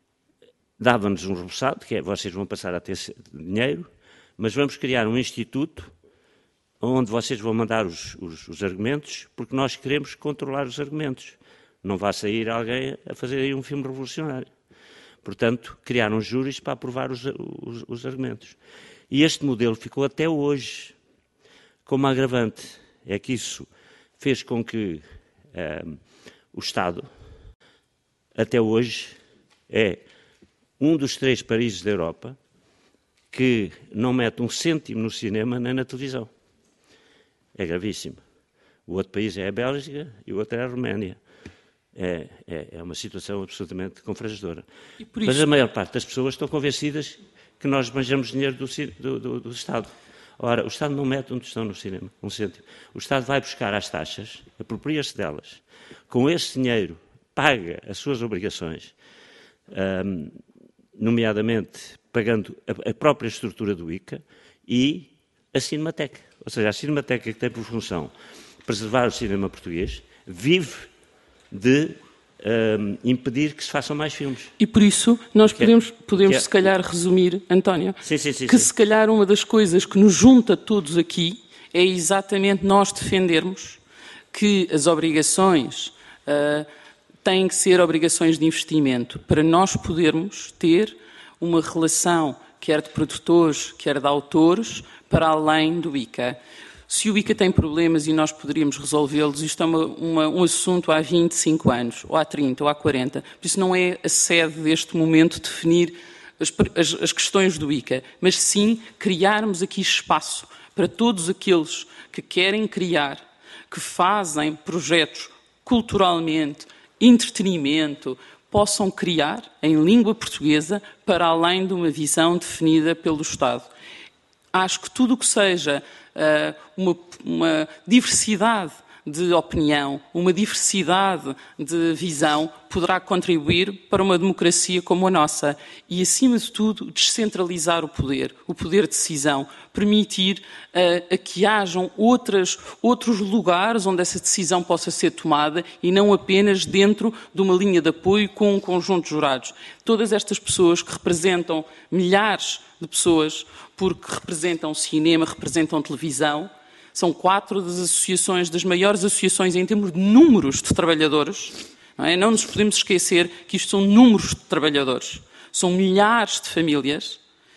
dava-nos um rebuçado, que é, vocês vão passar a ter dinheiro, mas vamos criar um instituto onde vocês vão mandar os, os, os argumentos, porque nós queremos controlar os argumentos. Não vai sair alguém a fazer aí um filme revolucionário. Portanto, criaram júris para aprovar os, os, os argumentos. E este modelo ficou até hoje como agravante. É que isso fez com que eh, o Estado, até hoje, é um dos três países da Europa que não mete um cêntimo no cinema nem na televisão. É gravíssimo. O outro país é a Bélgica e o outro é a Roménia. É, é, é uma situação absolutamente confrangedora. Mas a maior parte das pessoas estão convencidas que nós manjamos dinheiro do, do, do, do Estado. Ora, o Estado não mete um tostão no cinema, um cêntimo. O Estado vai buscar as taxas, apropria-se delas. Com esse dinheiro, paga as suas obrigações, um, nomeadamente pagando a, a própria estrutura do I C A e a Cinemateca. Ou seja, a Cinemateca, que tem por função preservar o cinema português, vive de um, impedir que se façam mais filmes. E por isso nós podemos, é, podemos é, se calhar resumir, António, sim, sim, sim, que sim. se calhar uma das coisas que nos junta todos aqui é exatamente nós defendermos que as obrigações uh, têm que ser obrigações de investimento para nós podermos ter uma relação, quer de produtores, quer de autores, para além do I C A. Se o I C A tem problemas e nós poderíamos resolvê-los, isto é uma, uma, um assunto há vinte e cinco anos, ou há trinta, ou há quarenta. Por isso não é a sede deste momento definir as, as, as questões do I C A, mas sim criarmos aqui espaço para todos aqueles que querem criar, que fazem projetos culturalmente, entretenimento, possam criar em língua portuguesa para além de uma visão definida pelo Estado. Acho que tudo o que seja uh, uma, uma diversidade de opinião, uma diversidade de visão, poderá contribuir para uma democracia como a nossa. E, acima de tudo, descentralizar o poder, o poder de decisão, permitir uh, a que hajam outras, outros lugares onde essa decisão possa ser tomada e não apenas dentro de uma linha de apoio com um conjunto de jurados. Todas estas pessoas que representam milhares de pessoas, porque representam cinema, representam televisão, são quatro das associações, das maiores associações em termos de números de trabalhadores. Não é? Não nos podemos esquecer que isto são números de trabalhadores. São milhares de famílias.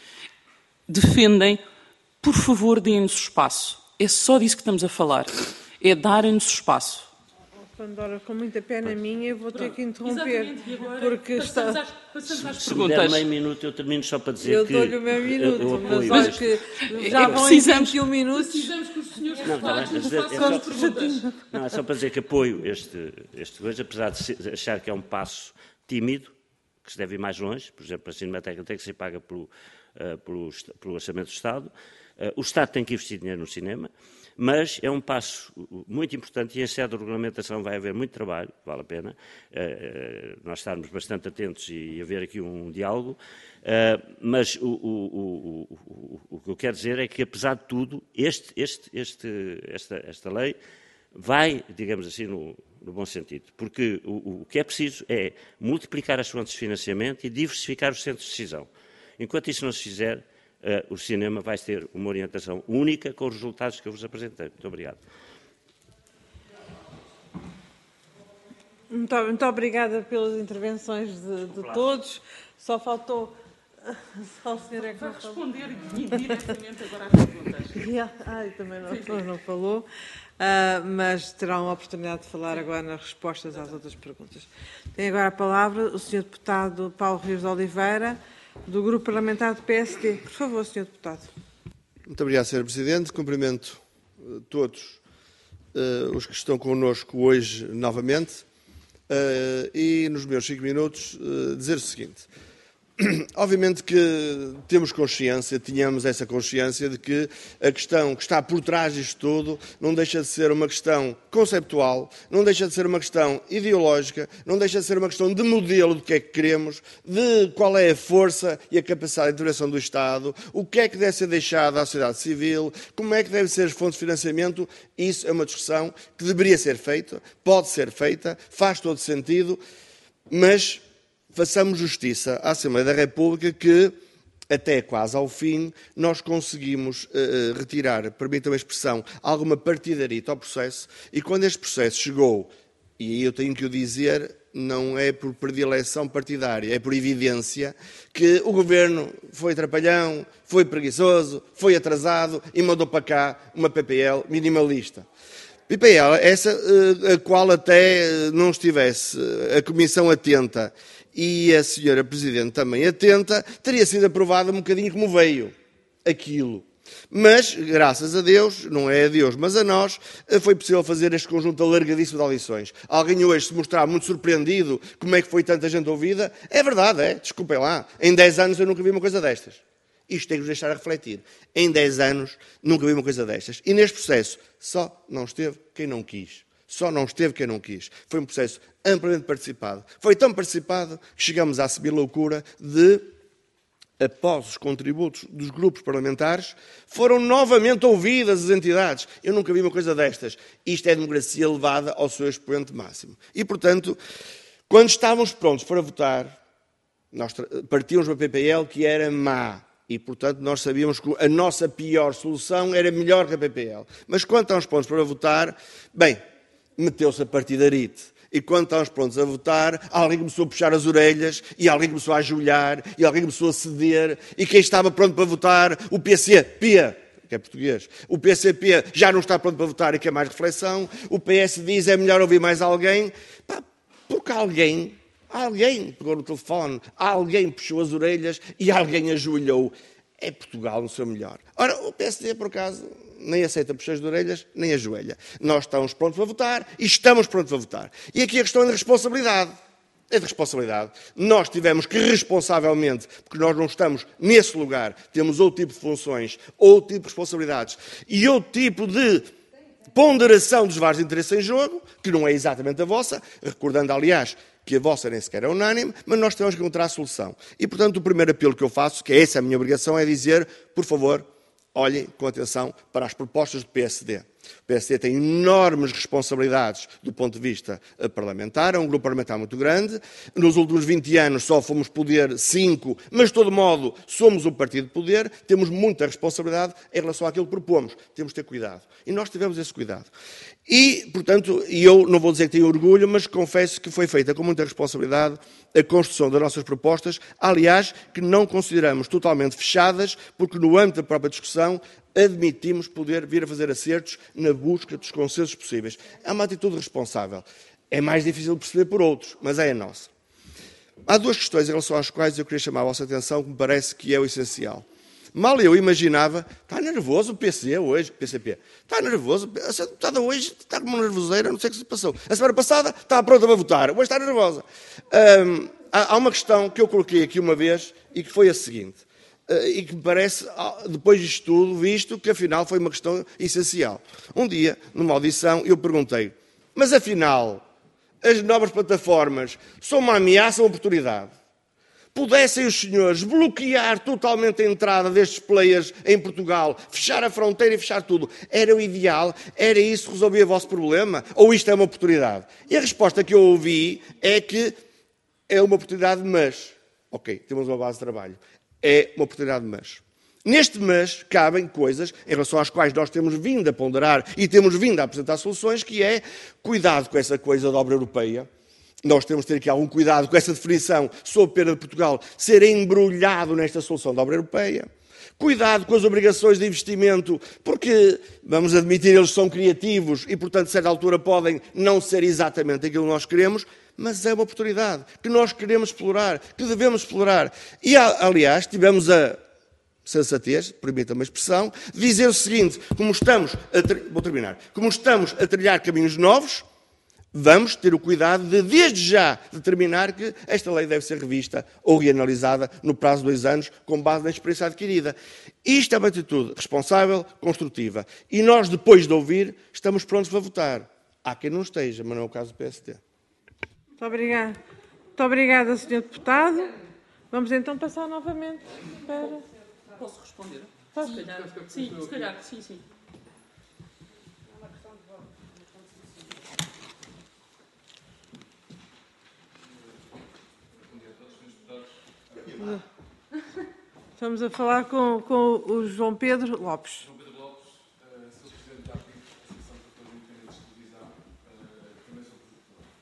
Defendem, por favor, deem-nos espaço. É só disso que estamos a falar. É darem-nos espaço. Pandora, com muita pena minha, vou ter que interromper. Exatamente, e agora porque passamos, está... às, passamos às Se me der perguntas. meio minuto, eu termino só para dizer Eu que... dou-lhe o meu minuto, eu, eu mas apoio acho isto. que já É, vão em precisamos- vinte e um minutos. Precisamos que os senhores Não, está bem, deputados nos mas é- façam é as só- perguntas. Não, é só para dizer que apoio este, este coisa, apesar de se- achar que é um passo tímido, que se deve ir mais longe. Por exemplo, a Cinemateca tem que ser paga pelo, uh, pelo, pelo Orçamento do Estado. Uh, o Estado tem que investir dinheiro no cinema, mas é um passo muito importante e em sede de regulamentação vai haver muito trabalho, vale a pena, uh, uh, nós estarmos bastante atentos e haver aqui um diálogo, uh, mas o, o, o, o, o que eu quero dizer é que, apesar de tudo, este, este, este, esta, esta lei vai, digamos assim, no, no bom sentido, porque o, o que é preciso é multiplicar as fontes de financiamento e diversificar os centros de decisão. Enquanto isso não se fizer, Uh, o cinema vai ter uma orientação única com os resultados que eu vos apresentei. Muito obrigado. Muito, muito obrigada pelas intervenções de, de todos. Só faltou... Só o senhor é que Vai não falou. responder diretamente agora às perguntas. Ai, também não, não falou, uh, mas terão a oportunidade de falar agora nas respostas às outras perguntas. Tem agora a palavra o senhor deputado Paulo Rios de Oliveira, do Grupo Parlamentar do P S D. Por favor, senhor deputado. Muito obrigado, senhor Presidente. Cumprimento uh, todos uh, os que estão connosco hoje novamente uh, e, nos meus cinco minutos, uh, dizer o seguinte. Obviamente que temos consciência, tínhamos essa consciência de que a questão que está por trás disto tudo não deixa de ser uma questão conceptual, não deixa de ser uma questão ideológica, não deixa de ser uma questão de modelo do que é que queremos, de qual é a força e a capacidade de intervenção do Estado, o que é que deve ser deixado à sociedade civil, como é que devem ser as fontes de financiamento. Isso é uma discussão que deveria ser feita, pode ser feita, faz todo sentido, mas façamos justiça à Assembleia da República que, até quase ao fim, nós conseguimos uh, retirar, permitam a expressão, alguma partidarita ao processo, e quando este processo chegou e aí eu tenho que o dizer, não é por predileção partidária, é por evidência que o Governo foi trapalhão, foi preguiçoso, foi atrasado e mandou para cá uma P P L minimalista. P P L, essa a qual até não estivesse a Comissão atenta e a senhora Presidente também atenta, teria sido aprovada um bocadinho como veio aquilo. Mas, graças a Deus, não é a Deus, mas a nós, foi possível fazer este conjunto alargadíssimo de audições. Alguém hoje se mostrar muito surpreendido como é que foi tanta gente ouvida, é verdade, é, desculpem lá, em dez anos eu nunca vi uma coisa destas. Isto tem que nos deixar a refletir. Em dez anos nunca vi uma coisa destas. E neste processo só não esteve quem não quis. Só não esteve quem não quis. Foi um processo amplamente participado. Foi tão participado que chegamos à subir loucura de, após os contributos dos grupos parlamentares, foram novamente ouvidas as entidades. Eu nunca vi uma coisa destas. Isto é democracia elevada ao seu expoente máximo. E, portanto, quando estávamos prontos para votar, nós partíamos uma P P L que era má. E, portanto, nós sabíamos que a nossa pior solução era melhor que a P P L. Mas quando estávamos prontos para votar, bem, meteu-se a partidarite. E quando estávamos prontos a votar, alguém começou a puxar as orelhas, e alguém começou a ajoelhar, e alguém começou a ceder, e quem estava pronto para votar, o P C P, que é português, o P C P já não está pronto para votar e quer mais reflexão, o P S diz é melhor ouvir mais alguém, pá, porque alguém... Alguém pegou no telefone, alguém puxou as orelhas e alguém ajoelhou. É Portugal no seu melhor. Ora, o P S D, por acaso, nem aceita puxar as orelhas, nem ajoelha. Nós estamos prontos para votar e estamos prontos para votar. E aqui a questão é de responsabilidade. É de responsabilidade. Nós tivemos que, responsavelmente, porque nós não estamos nesse lugar, temos outro tipo de funções, outro tipo de responsabilidades e outro tipo de ponderação dos vários interesses em jogo, que não é exatamente a vossa, recordando, aliás, que a vossa nem sequer é unânime, mas nós temos que encontrar a solução. E, portanto, o primeiro apelo que eu faço, que é essa a minha obrigação, é dizer, por favor, olhem com atenção para as propostas do P S D. O P S D tem enormes responsabilidades do ponto de vista parlamentar, é um grupo parlamentar muito grande. Nos últimos vinte anos só fomos poder cinco, mas, de todo modo, somos um partido de poder, temos muita responsabilidade em relação àquilo que propomos. Temos de ter cuidado. E nós tivemos esse cuidado. E, portanto, eu não vou dizer que tenho orgulho, mas confesso que foi feita com muita responsabilidade a construção das nossas propostas, aliás, que não consideramos totalmente fechadas, porque no âmbito da própria discussão admitimos poder vir a fazer acertos na busca dos consensos possíveis. É uma atitude responsável. É mais difícil de perceber por outros, mas é a nossa. Há duas questões em relação às quais eu queria chamar a vossa atenção, que me parece que é o essencial. Mal eu imaginava, está nervoso o P C hoje, P C P, está nervoso, a deputada hoje está com uma nervoseira, não sei o que se passou. A semana passada estava pronta para votar, hoje está nervosa. Hum, há uma questão que eu coloquei aqui uma vez e que foi a seguinte, e que me parece, depois disto tudo, visto que afinal foi uma questão essencial. Um dia, numa audição, eu perguntei, mas afinal, as novas plataformas são uma ameaça ou uma oportunidade? Pudessem os senhores bloquear totalmente a entrada destes players em Portugal, fechar a fronteira e fechar tudo, era o ideal? Era isso que resolvia o vosso problema? Ou isto é uma oportunidade? E a resposta que eu ouvi é que é uma oportunidade, mas... Ok, temos uma base de trabalho. É uma oportunidade, mas... Neste mas cabem coisas em relação às quais nós temos vindo a ponderar e temos vindo a apresentar soluções, que é cuidado com essa coisa da obra europeia. Nós temos de ter aqui algum cuidado com essa definição sob pena de Portugal ser embrulhado nesta solução da obra europeia. Cuidado com as obrigações de investimento, porque, vamos admitir, eles são criativos e, portanto, a certa altura podem não ser exatamente aquilo que nós queremos, mas é uma oportunidade que nós queremos explorar, que devemos explorar. E, aliás, tivemos a sensatez, permita-me a expressão, de dizer o seguinte, como estamos a, vou terminar, como estamos a trilhar caminhos novos, vamos ter o cuidado de, desde já, determinar que esta lei deve ser revista ou reanalisada no prazo de dois anos, com base na experiência adquirida. Isto é uma atitude responsável, construtiva. E nós, depois de ouvir, estamos prontos para votar. Há quem não esteja, mas não é o caso do P S D. Muito obrigada. Muito obrigada, senhor Deputado. Vamos então passar novamente para... Posso responder? Posso? Se calhar, sim, se calhar, sim, sim. Estamos a falar com, com o João Pedro Lopes. João Pedro Lopes, uh, sou presidente da A P I, Associação de Produtores Independentes de Televisão, uh, também sou produtor.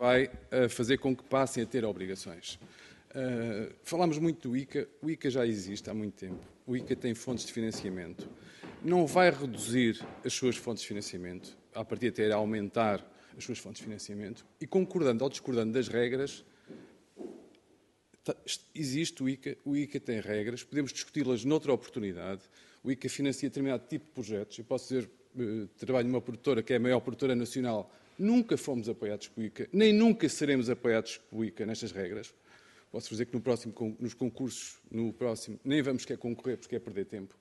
vai uh, fazer com que passem a ter obrigações. Uh, falámos muito do I C A. O I C A já existe há muito tempo. O I C A tem fontes de financiamento. Não vai reduzir as suas fontes de financiamento, a partir de ter a aumentar as suas fontes de financiamento, e concordando ou discordando das regras, existe o I C A, o I C A tem regras, podemos discuti-las noutra oportunidade. O I C A financia determinado tipo de projetos. Eu posso dizer, uh, trabalho numa produtora que é a maior produtora nacional, nunca fomos apoiados pelo I C A, nem nunca seremos apoiados pelo I C A nestas regras. Posso dizer que no próximo, nos concursos, no próximo, nem vamos querer concorrer porque é perder tempo.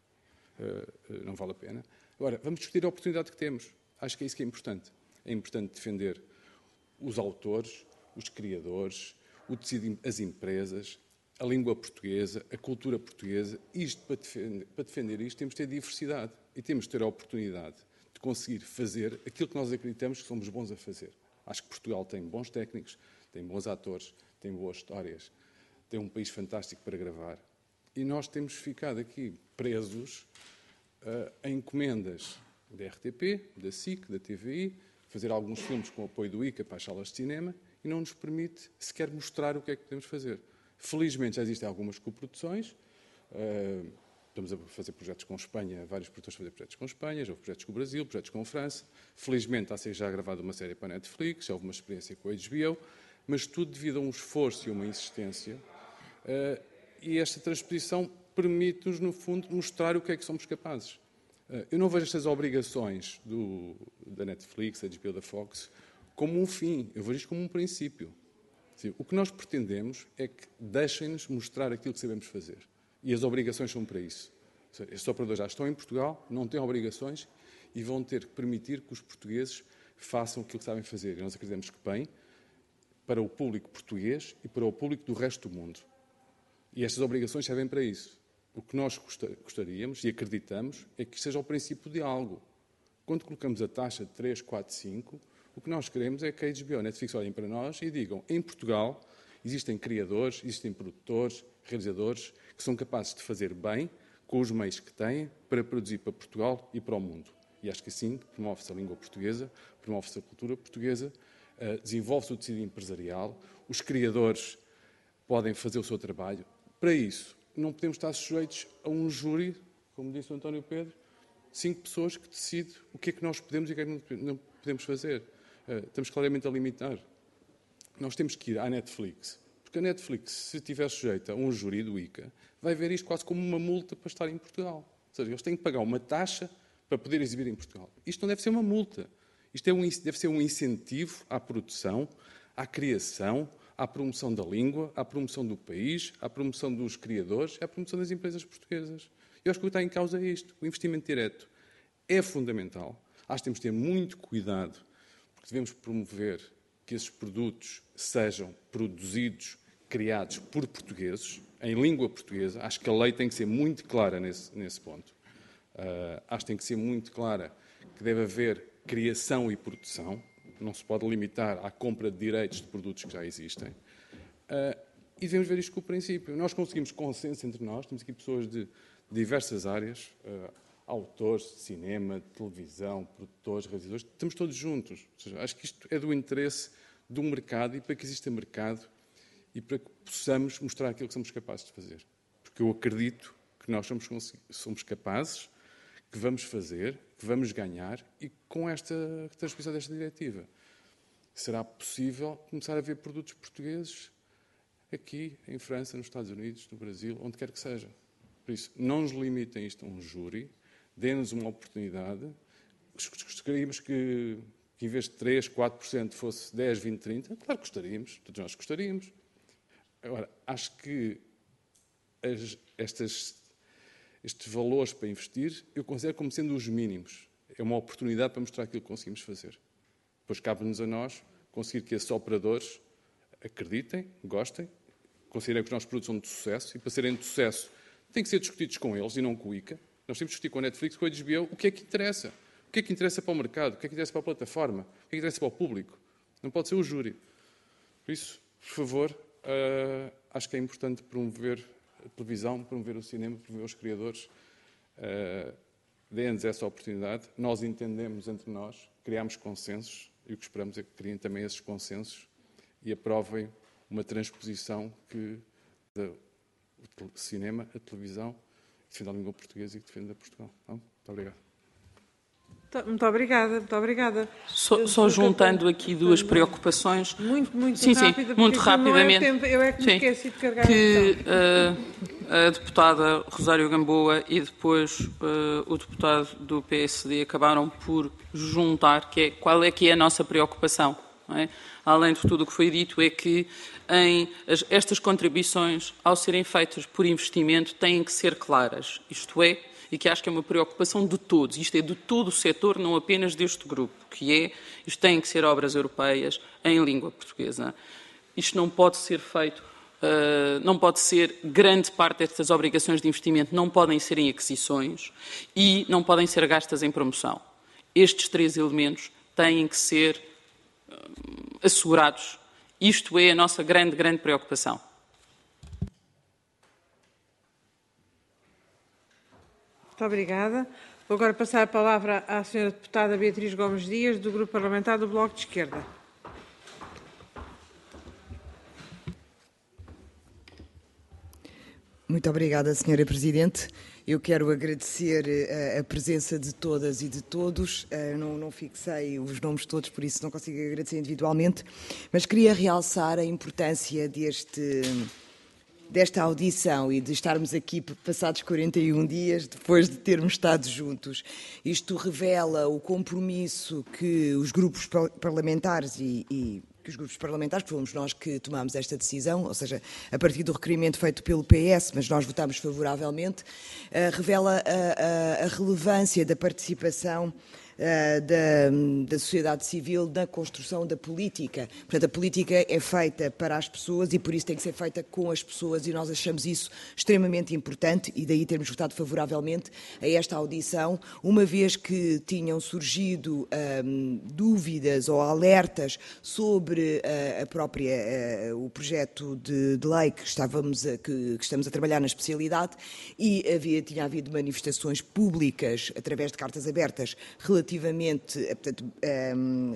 Uh, não vale a pena. Agora, vamos discutir a oportunidade que temos. Acho que é isso que é importante. É importante defender os autores, os criadores, o tecido, as empresas, a língua portuguesa, a cultura portuguesa. Isto, para defender, para defender isto, temos de ter diversidade e temos de ter a oportunidade de conseguir fazer aquilo que nós acreditamos que somos bons a fazer. Acho que Portugal tem bons técnicos, tem bons atores, tem boas histórias, tem um país fantástico para gravar. E nós temos ficado aqui presos uh, em encomendas da R T P, da S I C, da T V I, fazer alguns filmes com o apoio do I C A para as salas de cinema e não nos permite sequer mostrar o que é que podemos fazer. Felizmente já existem algumas coproduções. Uh, estamos a fazer projetos com Espanha, vários produtores a fazer projetos com Espanha, já houve projetos com o Brasil, projetos com a França. Felizmente está a ser já gravada uma série para a Netflix, já houve uma experiência com a H B O, mas tudo devido a um esforço e uma insistência. Uh, e esta transposição permite-nos, no fundo, mostrar o que é que somos capazes. Uh, eu não vejo estas obrigações do, da Netflix, da H B O, da Fox, como um fim. Eu vejo isto como um princípio. Assim, o que nós pretendemos é que deixem-nos mostrar aquilo que sabemos fazer. E as obrigações são para isso. Estes operadores já estão em Portugal, não têm obrigações e vão ter que permitir que os portugueses façam aquilo que sabem fazer. E nós acreditamos que bem, para o público português e para o público do resto do mundo. E estas obrigações servem para isso. O que nós gostaríamos e acreditamos é que seja o princípio de algo. Quando colocamos a taxa de três, quatro, cinco, o que nós queremos é que a H B O e a Netflix olhem para nós e digam, em Portugal existem criadores, existem produtores, realizadores que são capazes de fazer bem com os meios que têm para produzir para Portugal e para o mundo. E acho que assim promove-se a língua portuguesa, promove-se a cultura portuguesa, desenvolve-se o tecido empresarial, os criadores podem fazer o seu trabalho. Para isso, não podemos estar sujeitos a um júri, como disse o António Pedro, cinco pessoas que decidem o que é que nós podemos e o que é que não podemos fazer. Uh, estamos claramente a limitar. Nós temos que ir à Netflix, porque a Netflix, se estiver sujeita a um júri do I C A, vai ver isto quase como uma multa para estar em Portugal. Ou seja, eles têm que pagar uma taxa para poder exibir em Portugal. Isto não deve ser uma multa. Isto é um, deve ser um incentivo à produção, à criação, à promoção da língua, à promoção do país, à promoção dos criadores, à promoção das empresas portuguesas. Eu acho que o que está em causa é isto. O investimento direto é fundamental. Acho que temos de ter muito cuidado, porque devemos promover que esses produtos sejam produzidos, criados por portugueses, em língua portuguesa. Acho que a lei tem que ser muito clara nesse, nesse ponto. Uh, acho que tem que ser muito clara que deve haver criação e produção. Não se pode limitar à compra de direitos de produtos que já existem. Uh, e devemos ver isto com o princípio. Nós conseguimos consenso entre nós, temos aqui pessoas de diversas áreas, uh, autores de cinema, de televisão, produtores, realizadores, estamos todos juntos. Ou seja, acho que isto é do interesse do mercado e para que exista mercado e para que possamos mostrar aquilo que somos capazes de fazer. Porque eu acredito que nós somos, somos capazes, que vamos fazer, que vamos ganhar e com esta transposição desta diretiva será possível começar a ver produtos portugueses aqui, em França, nos Estados Unidos, no Brasil, onde quer que seja. Por isso, não nos limitem isto a um júri, dê-nos uma oportunidade. Gostaríamos que, que em vez de três, quatro por cento fosse dez, vinte, trinta. Claro que gostaríamos, todos nós gostaríamos. Agora, acho que as, estas, estes valores para investir, eu considero como sendo os mínimos. É uma oportunidade para mostrar aquilo que conseguimos fazer. Depois cabe-nos a nós conseguir que esses operadores acreditem, gostem, considerem que os nossos produtos são de sucesso e para serem de sucesso têm que ser discutidos com eles e não com o I C A. Nós temos que discutir com a Netflix, com a H B O, o que é que interessa. O que é que interessa para o mercado, o que é que interessa para a plataforma, o que é que interessa para o público. Não pode ser o júri. Por isso, por favor, uh, acho que é importante promover a televisão, promover o cinema, promover os criadores. Uh, Dê-nos essa oportunidade. Nós entendemos entre nós, criamos consensos e o que esperamos é que criem também esses consensos e aprovem uma transposição que da, o cinema, a televisão, defenda a língua portuguesa e que defenda Portugal. Não? Muito obrigado. Muito obrigada, muito obrigada. Só, só juntando aqui duas preocupações. Muito, muito sim, rápida, sim, muito rapidamente. Tempo, eu é que me sim, esqueci de carregar que uh, a deputada Rosário Gamboa e depois uh, o deputado do P S D acabaram por juntar, que é qual é que é a nossa preocupação. Não é? Além de tudo o que foi dito, é que em, as, estas contribuições, ao serem feitas por investimento, têm que ser claras. Isto é, e que acho que é uma preocupação de todos, isto é de todo o setor, não apenas deste grupo, que é, isto tem que ser obras europeias em língua portuguesa. Isto não pode ser feito, uh, não pode ser, grande parte destas obrigações de investimento não podem ser em aquisições e não podem ser gastas em promoção. Estes três elementos têm que ser uh, assegurados. Isto é a nossa grande, grande preocupação. Muito obrigada. Vou agora passar a palavra à senhora deputada Beatriz Gomes Dias, do Grupo Parlamentar do Bloco de Esquerda. Muito obrigada, senhora Presidente. Eu quero agradecer a, a presença de todas e de todos. Uh, não, não fixei os nomes todos, por isso não consigo agradecer individualmente, mas queria realçar a importância deste... desta audição e de estarmos aqui passados quarenta e um dias depois de termos estado juntos. Isto revela o compromisso que os grupos parlamentares e, e que os grupos parlamentares, que fomos nós que tomamos esta decisão, ou seja, a partir do requerimento feito pelo P S, mas nós votámos favoravelmente, uh, revela a, a, a relevância da participação Uh, da, da sociedade civil na construção da política. Portanto, a política é feita para as pessoas e por isso tem que ser feita com as pessoas e nós achamos isso extremamente importante e daí termos votado favoravelmente a esta audição, uma vez que tinham surgido um, dúvidas ou alertas sobre uh, a própria, uh, o projeto de, de lei que, estávamos a, que, que estamos a trabalhar na especialidade e havia, tinha havido manifestações públicas através de cartas abertas relativamente Relativamente, portanto, um,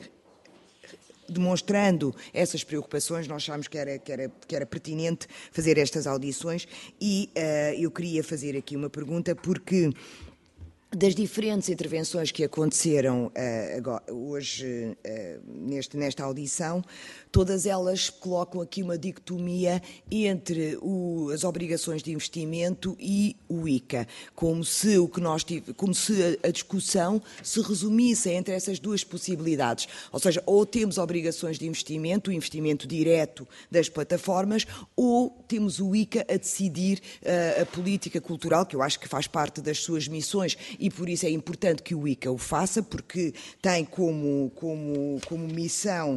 demonstrando essas preocupações, nós achámos que era, que era, que era pertinente fazer estas audições e uh, eu queria fazer aqui uma pergunta porque das diferentes intervenções que aconteceram uh, agora, hoje uh, neste, nesta audição, todas elas colocam aqui uma dicotomia entre o, as obrigações de investimento e o I C A, como se, o que nós tive, como se a, a discussão se resumisse entre essas duas possibilidades. Ou seja, ou temos obrigações de investimento, o investimento direto das plataformas, ou temos o I C A a decidir uh, a política cultural, que eu acho que faz parte das suas missões e por isso é importante que o I C A o faça, porque tem como, como, como missão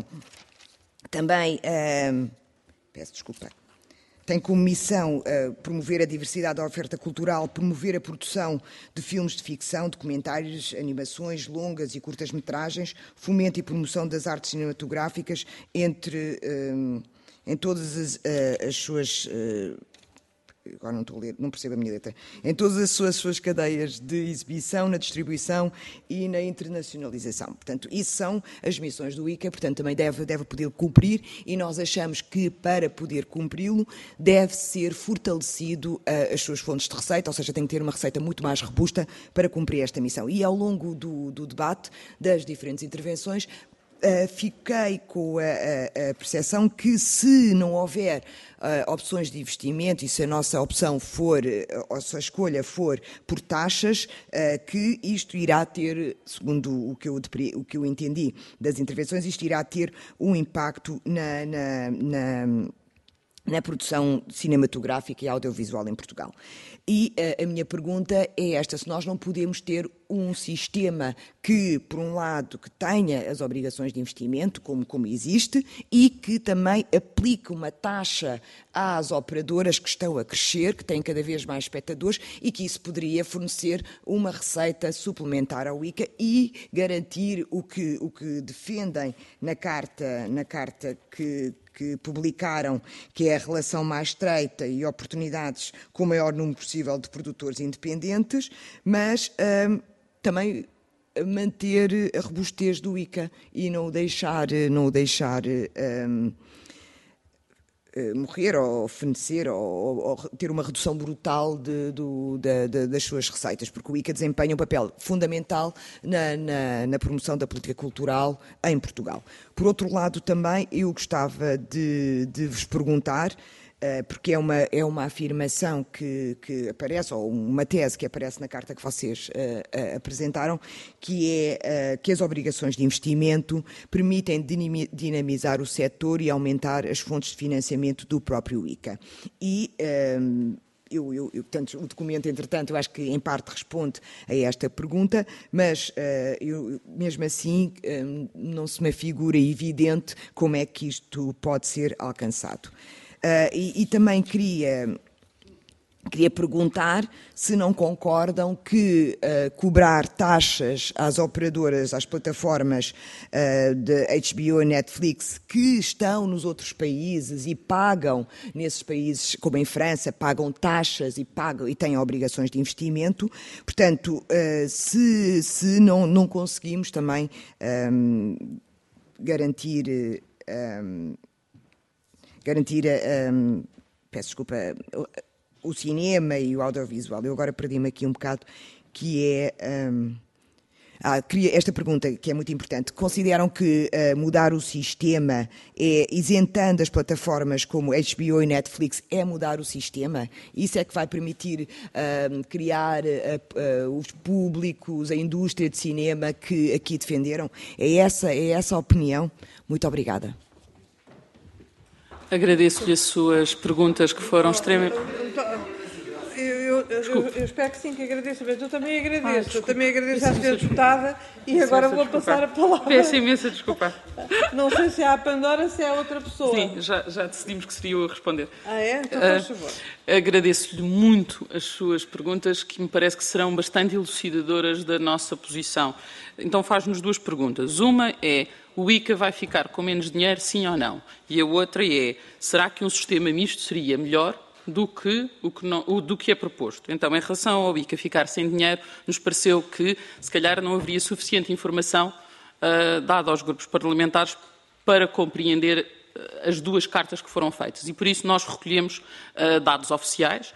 também, uh, peço desculpa, tem como missão uh, promover a diversidade da oferta cultural, promover a produção de filmes de ficção, documentários, animações, longas e curtas-metragens, fomento e promoção das artes cinematográficas entre, uh, em todas as, uh, as suas... Uh, agora não estou a ler, não percebo a minha letra, em todas as suas, suas cadeias de exibição, na distribuição e na internacionalização. Portanto, isso são as missões do I C A, portanto, também deve, deve poder cumprir e nós achamos que, para poder cumpri-lo, deve ser fortalecido uh, as suas fontes de receita, ou seja, tem que ter uma receita muito mais robusta para cumprir esta missão. E ao longo do, do debate, das diferentes intervenções, Uh, fiquei com a, a, a percepção que se não houver uh, opções de investimento e se a nossa opção for, uh, ou se a escolha for por taxas, uh, que isto irá ter, segundo o que, eu, o que eu entendi das intervenções, isto irá ter um impacto na, na, na na produção cinematográfica e audiovisual em Portugal. E uh, a minha pergunta é esta, se nós não podemos ter um sistema que, por um lado, que tenha as obrigações de investimento, como, como existe, e que também aplique uma taxa às operadoras que estão a crescer, que têm cada vez mais espectadores, e que isso poderia fornecer uma receita suplementar ao I C A e garantir o que, o que defendem na carta, na carta que que publicaram, que é a relação mais estreita e oportunidades com o maior número possível de produtores independentes, mas hum, também manter a robustez do I C A e não o deixar, não o deixar hum, morrer ou fenecer ou, ou ter uma redução brutal de, do, da, da, das suas receitas, porque o ICA desempenha um papel fundamental na, na, na promoção da política cultural em Portugal. Por outro lado, também eu gostava de, de vos perguntar, porque é uma, é uma afirmação que, que aparece, ou uma tese que aparece na carta que vocês uh, uh, apresentaram, que é uh, que as obrigações de investimento permitem dinamizar o setor e aumentar as fontes de financiamento do próprio ICA. E um, Eu, eu, eu, portanto, o documento, entretanto, eu acho que em parte responde a esta pergunta, mas uh, eu, mesmo assim um, não se me figura evidente como é que isto pode ser alcançado. Uh, e, e também queria, queria perguntar se não concordam que uh, cobrar taxas às operadoras, às plataformas uh, de H B O e Netflix que estão nos outros países e pagam nesses países, como em França, pagam taxas e, pagam, e têm obrigações de investimento. Portanto, uh, se, se não, não conseguimos também um, garantir... Um, garantir, um, peço desculpa, o cinema e o audiovisual. Eu agora perdi-me aqui um bocado, que é... Um, ah, queria esta pergunta, que é muito importante. Consideram que uh, mudar o sistema, é, isentando as plataformas como H B O e Netflix, é mudar o sistema? Isso é que vai permitir uh, criar uh, uh, os públicos, a indústria de cinema que aqui defenderam? É essa, é essa a opinião? Muito obrigada. Agradeço-lhe as suas perguntas, que foram extremamente... Eu, eu, eu, eu espero que sim, que agradeço, mas eu também agradeço. Ah, eu também agradeço à senhora deputada e agora vou desculpa. passar a palavra. Peço imensa desculpa. Não sei se é a Pandora, se é outra pessoa. Sim, já, já decidimos que seria eu a responder. Ah, é? Então, por favor. Uh, agradeço-lhe muito as suas perguntas, que me parece que serão bastante elucidadoras da nossa posição. Então, faz-nos duas perguntas. Uma é: o ICA vai ficar com menos dinheiro, sim ou não? E a outra é: será que um sistema misto seria melhor do que, o que não, o, do que é proposto? Então, em relação ao ICA ficar sem dinheiro, nos pareceu que, se calhar, não haveria suficiente informação uh, dada aos grupos parlamentares para compreender uh, as duas cartas que foram feitas. E, por isso, nós recolhemos uh, dados oficiais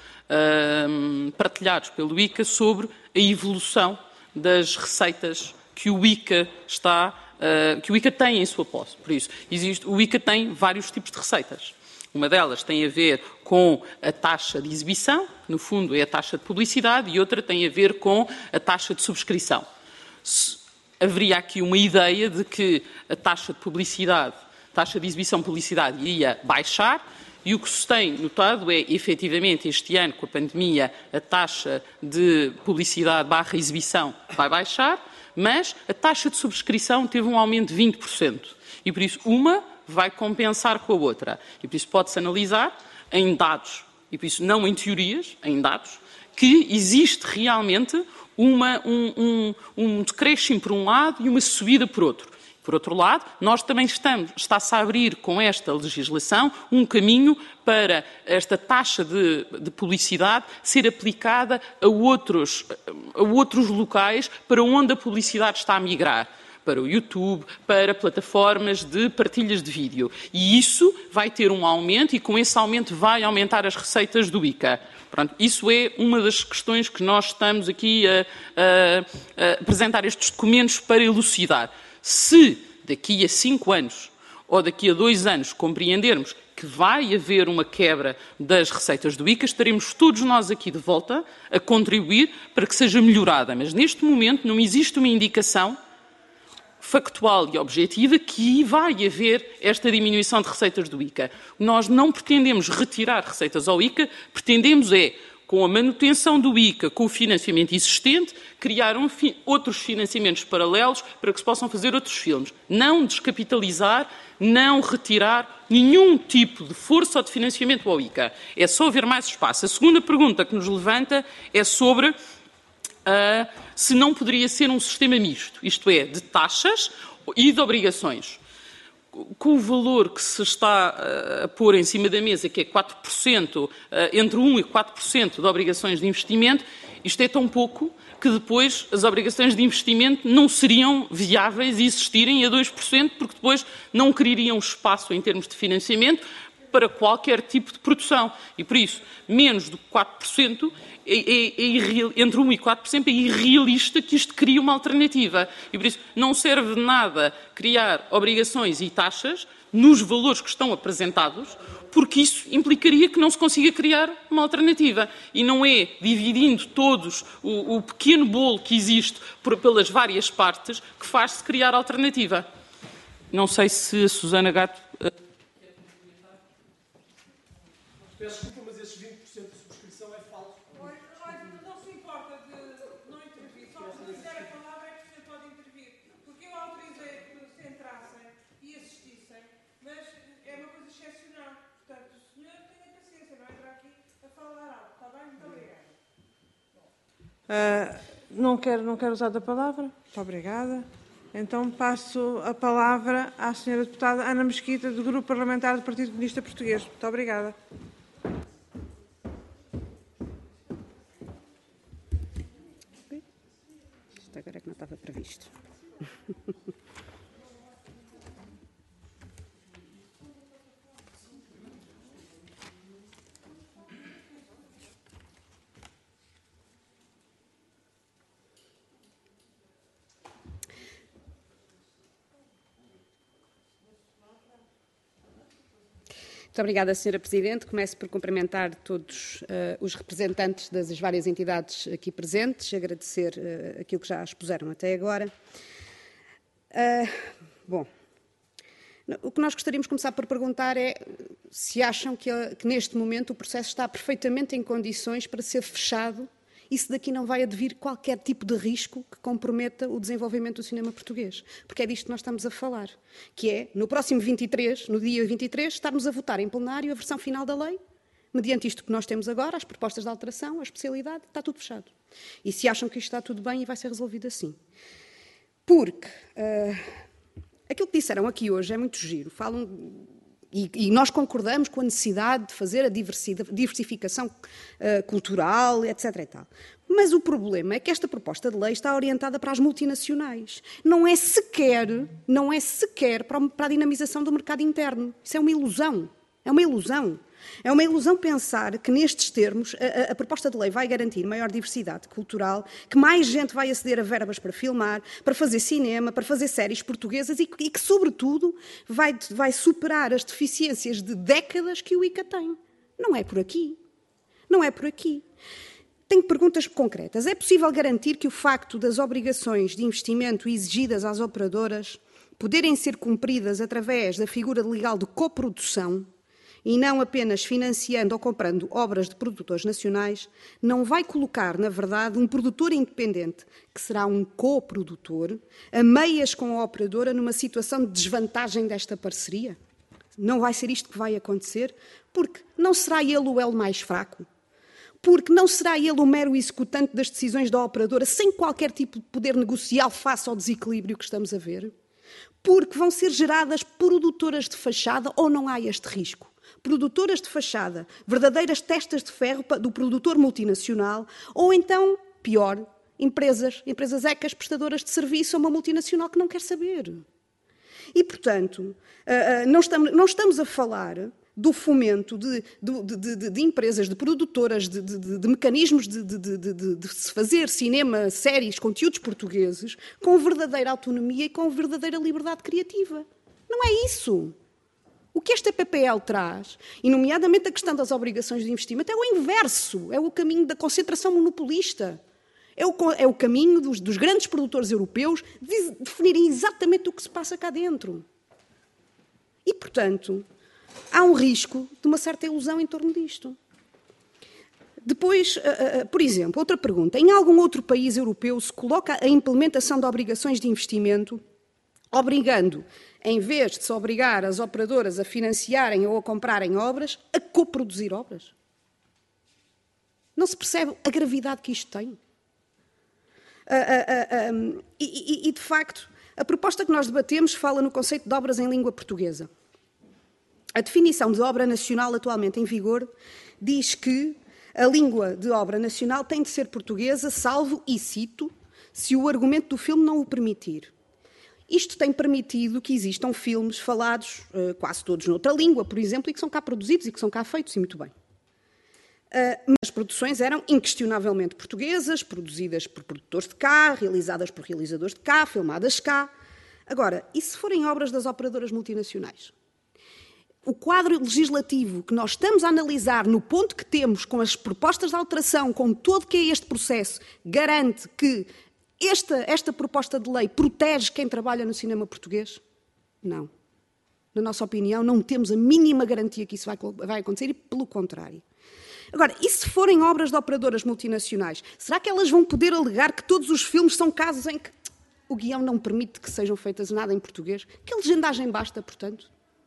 uh, partilhados pelo ICA sobre a evolução das receitas que o ICA está... Uh, que o ICA tem em sua posse. Por isso, existe, o ICA tem vários tipos de receitas. Uma delas tem a ver com a taxa de exibição, no fundo é a taxa de publicidade, e outra tem a ver com a taxa de subscrição. Se, haveria aqui uma ideia de que a taxa de publicidade, taxa de exibição de publicidade iria baixar, e o que se tem notado é, efetivamente, este ano, com a pandemia, a taxa de publicidade barra exibição vai baixar, mas a taxa de subscrição teve um aumento de vinte por cento. E, por isso, uma vai compensar com a outra. E, por isso, pode-se analisar em dados, e, por isso, não em teorias, em dados, que existe realmente uma, um, um, um decréscimo por um lado e uma subida por outro. Por outro lado, nós também estamos, está-se a abrir com esta legislação um caminho para esta taxa de, de publicidade ser aplicada a outros, a outros locais para onde a publicidade está a migrar. Para o YouTube, para plataformas de partilhas de vídeo. E isso vai ter um aumento e com esse aumento vai aumentar as receitas do ICA. Pronto, isso é uma das questões que nós estamos aqui a, a, a apresentar estes documentos para elucidar. Se daqui a cinco anos ou daqui a dois anos compreendermos que vai haver uma quebra das receitas do ICA, estaremos todos nós aqui de volta a contribuir para que seja melhorada. Mas neste momento não existe uma indicação factual e objetiva que vai haver esta diminuição de receitas do ICA. Nós não pretendemos retirar receitas ao ICA, pretendemos é, com a manutenção do ICA, com o financiamento existente, criar um fi- outros financiamentos paralelos para que se possam fazer outros filmes. Não descapitalizar, não retirar nenhum tipo de força ou de financiamento ao ICA. É só haver mais espaço. A segunda pergunta que nos levanta é sobre uh, se não poderia ser um sistema misto, isto é, de taxas e de obrigações. Com o valor que se está a pôr em cima da mesa, que é quatro por cento, entre um e quatro por cento de obrigações de investimento, isto é tão pouco que depois as obrigações de investimento não seriam viáveis existirem a dois por cento, porque depois não criariam espaço em termos de financiamento para qualquer tipo de produção. E, por isso, menos do que quatro por cento, é, é, é irreal, entre um e quatro por cento é irrealista que isto crie uma alternativa. E, por isso, não serve de nada criar obrigações e taxas nos valores que estão apresentados, porque isso implicaria que não se consiga criar uma alternativa. E não é dividindo todos o, o pequeno bolo que existe por, pelas várias partes que faz-se criar alternativa. Não sei se a Susana Gato... Peço desculpa, mas esses vinte por cento de subscrição é falso. Olha, não se importa de não intervir. Só se quiser a palavra é que o senhor pode intervir. Porque eu autorizei que se entrassem e assistissem, mas é uma coisa excepcional. Portanto, o senhor tenha paciência, não entra aqui a falar algo. Está bem? Muito obrigada. Uh, não, quero, não quero usar da palavra. Muito obrigada. Então passo a palavra à senhora deputada Ana Mesquita, do Grupo Parlamentar do Partido Comunista Português. Muito obrigada. Isto agora é que não estava previsto. Muito obrigada, senhora Presidente. Começo por cumprimentar todos uh, os representantes das várias entidades aqui presentes, agradecer uh, aquilo que já expuseram até agora. Uh, bom, o que nós gostaríamos de começar por perguntar é se acham que, que neste momento o processo está perfeitamente em condições para ser fechado e se daqui não vai advir qualquer tipo de risco que comprometa o desenvolvimento do cinema português. Porque é disto que nós estamos a falar, que é, no próximo vinte e três, no dia vinte e três, estarmos a votar em plenário a versão final da lei, mediante isto que nós temos agora, as propostas de alteração, a especialidade, está tudo fechado. E se acham que isto está tudo bem e vai ser resolvido assim. Porque uh, aquilo que disseram aqui hoje é muito giro. Falam... E, e nós concordamos com a necessidade de fazer a diversificação uh, cultural, etcétera. E tal. Mas o problema é que esta proposta de lei está orientada para as multinacionais. Não é sequer, não é sequer para, para a dinamização do mercado interno. Isso é uma ilusão. É uma ilusão. É uma ilusão pensar que, nestes termos, a, a proposta de lei vai garantir maior diversidade cultural, que mais gente vai aceder a verbas para filmar, para fazer cinema, para fazer séries portuguesas e que, e que sobretudo, vai, vai superar as deficiências de décadas que o I C A tem. Não é por aqui. Não é por aqui. Tenho perguntas concretas. É possível garantir que o facto das obrigações de investimento exigidas às operadoras poderem ser cumpridas através da figura legal de coprodução e não apenas financiando ou comprando obras de produtores nacionais, não vai colocar, na verdade, um produtor independente, que será um coprodutor, a meias com a operadora numa situação de desvantagem desta parceria? Não vai ser isto que vai acontecer? Porque não será ele o elo mais fraco? Porque não será ele o mero executante das decisões da operadora, sem qualquer tipo de poder negocial face ao desequilíbrio que estamos a ver? Porque vão ser geradas produtoras de fachada ou não há este risco? Produtoras de fachada, verdadeiras testas de ferro do produtor multinacional, ou então, pior, empresas, empresas ecas prestadoras de serviço a uma multinacional que não quer saber. E, portanto, não estamos, não estamos a falar do fomento de, de, de, de, de empresas, de produtoras, de, de, de mecanismos de, de, de, de, de se fazer cinema, séries, conteúdos portugueses, com verdadeira autonomia e com verdadeira liberdade criativa. Não é isso. O que esta P P L traz, e nomeadamente a questão das obrigações de investimento, é o inverso, é o caminho da concentração monopolista. É o, é o caminho dos, dos grandes produtores europeus de definirem exatamente o que se passa cá dentro. E, portanto, há um risco de uma certa ilusão em torno disto. Depois, por exemplo, outra pergunta. Em algum outro país europeu se coloca a implementação de obrigações de investimento, obrigando, em vez de se obrigar as operadoras a financiarem ou a comprarem obras, a coproduzir obras? Não se percebe a gravidade que isto tem. Ah, ah, ah, um, e, e, de facto, a proposta que nós debatemos fala no conceito de obras em língua portuguesa. A definição de obra nacional atualmente em vigor diz que a língua de obra nacional tem de ser portuguesa, salvo, e cito, se o argumento do filme não o permitir. isto tem permitido que existam filmes falados uh, quase todos noutra língua, por exemplo, e que são cá produzidos e que são cá feitos, e muito bem. Uh, mas as produções eram inquestionavelmente portuguesas, produzidas por produtores de cá, realizadas por realizadores de cá, filmadas cá. Agora, e se forem obras das operadoras multinacionais? O quadro legislativo que nós estamos a analisar no ponto que temos com as propostas de alteração, com todo que é este processo, garante que esta, esta proposta de lei protege quem trabalha no cinema português? Não. Na nossa opinião, não temos a mínima garantia que isso vai, vai acontecer e, pelo contrário. Agora, e se forem obras de operadoras multinacionais, será que elas vão poder alegar que todos os filmes são casos em que o guião não permite que sejam feitas nada em português? Que a legendagem basta, portanto?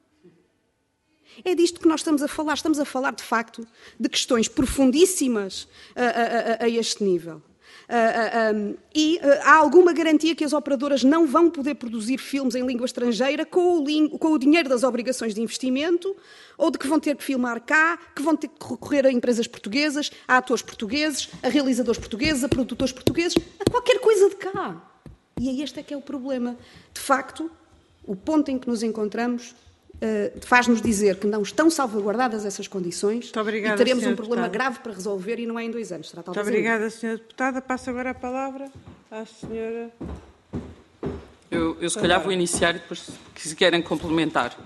É disto que nós estamos a falar. Estamos a falar, de facto, de questões profundíssimas a, a, a, a este nível. Uh, uh, um, e uh, há alguma garantia que as operadoras não vão poder produzir filmes em língua estrangeira com o, com o dinheiro das obrigações de investimento, ou de que vão ter que filmar cá, que vão ter que recorrer a empresas portuguesas, a atores portugueses, a realizadores portugueses, a produtores portugueses, a qualquer coisa de cá. E é este é que é o problema. De facto, o ponto em que nos encontramos Uh, faz-nos dizer que não estão salvaguardadas essas condições obrigada, e teremos um problema deputada. grave para resolver e não é em dois anos. Será talvez Muito obrigada, senhora Deputada. Passo agora a palavra à senhora... Eu, eu se calhar vou iniciar e depois, se querem complementar.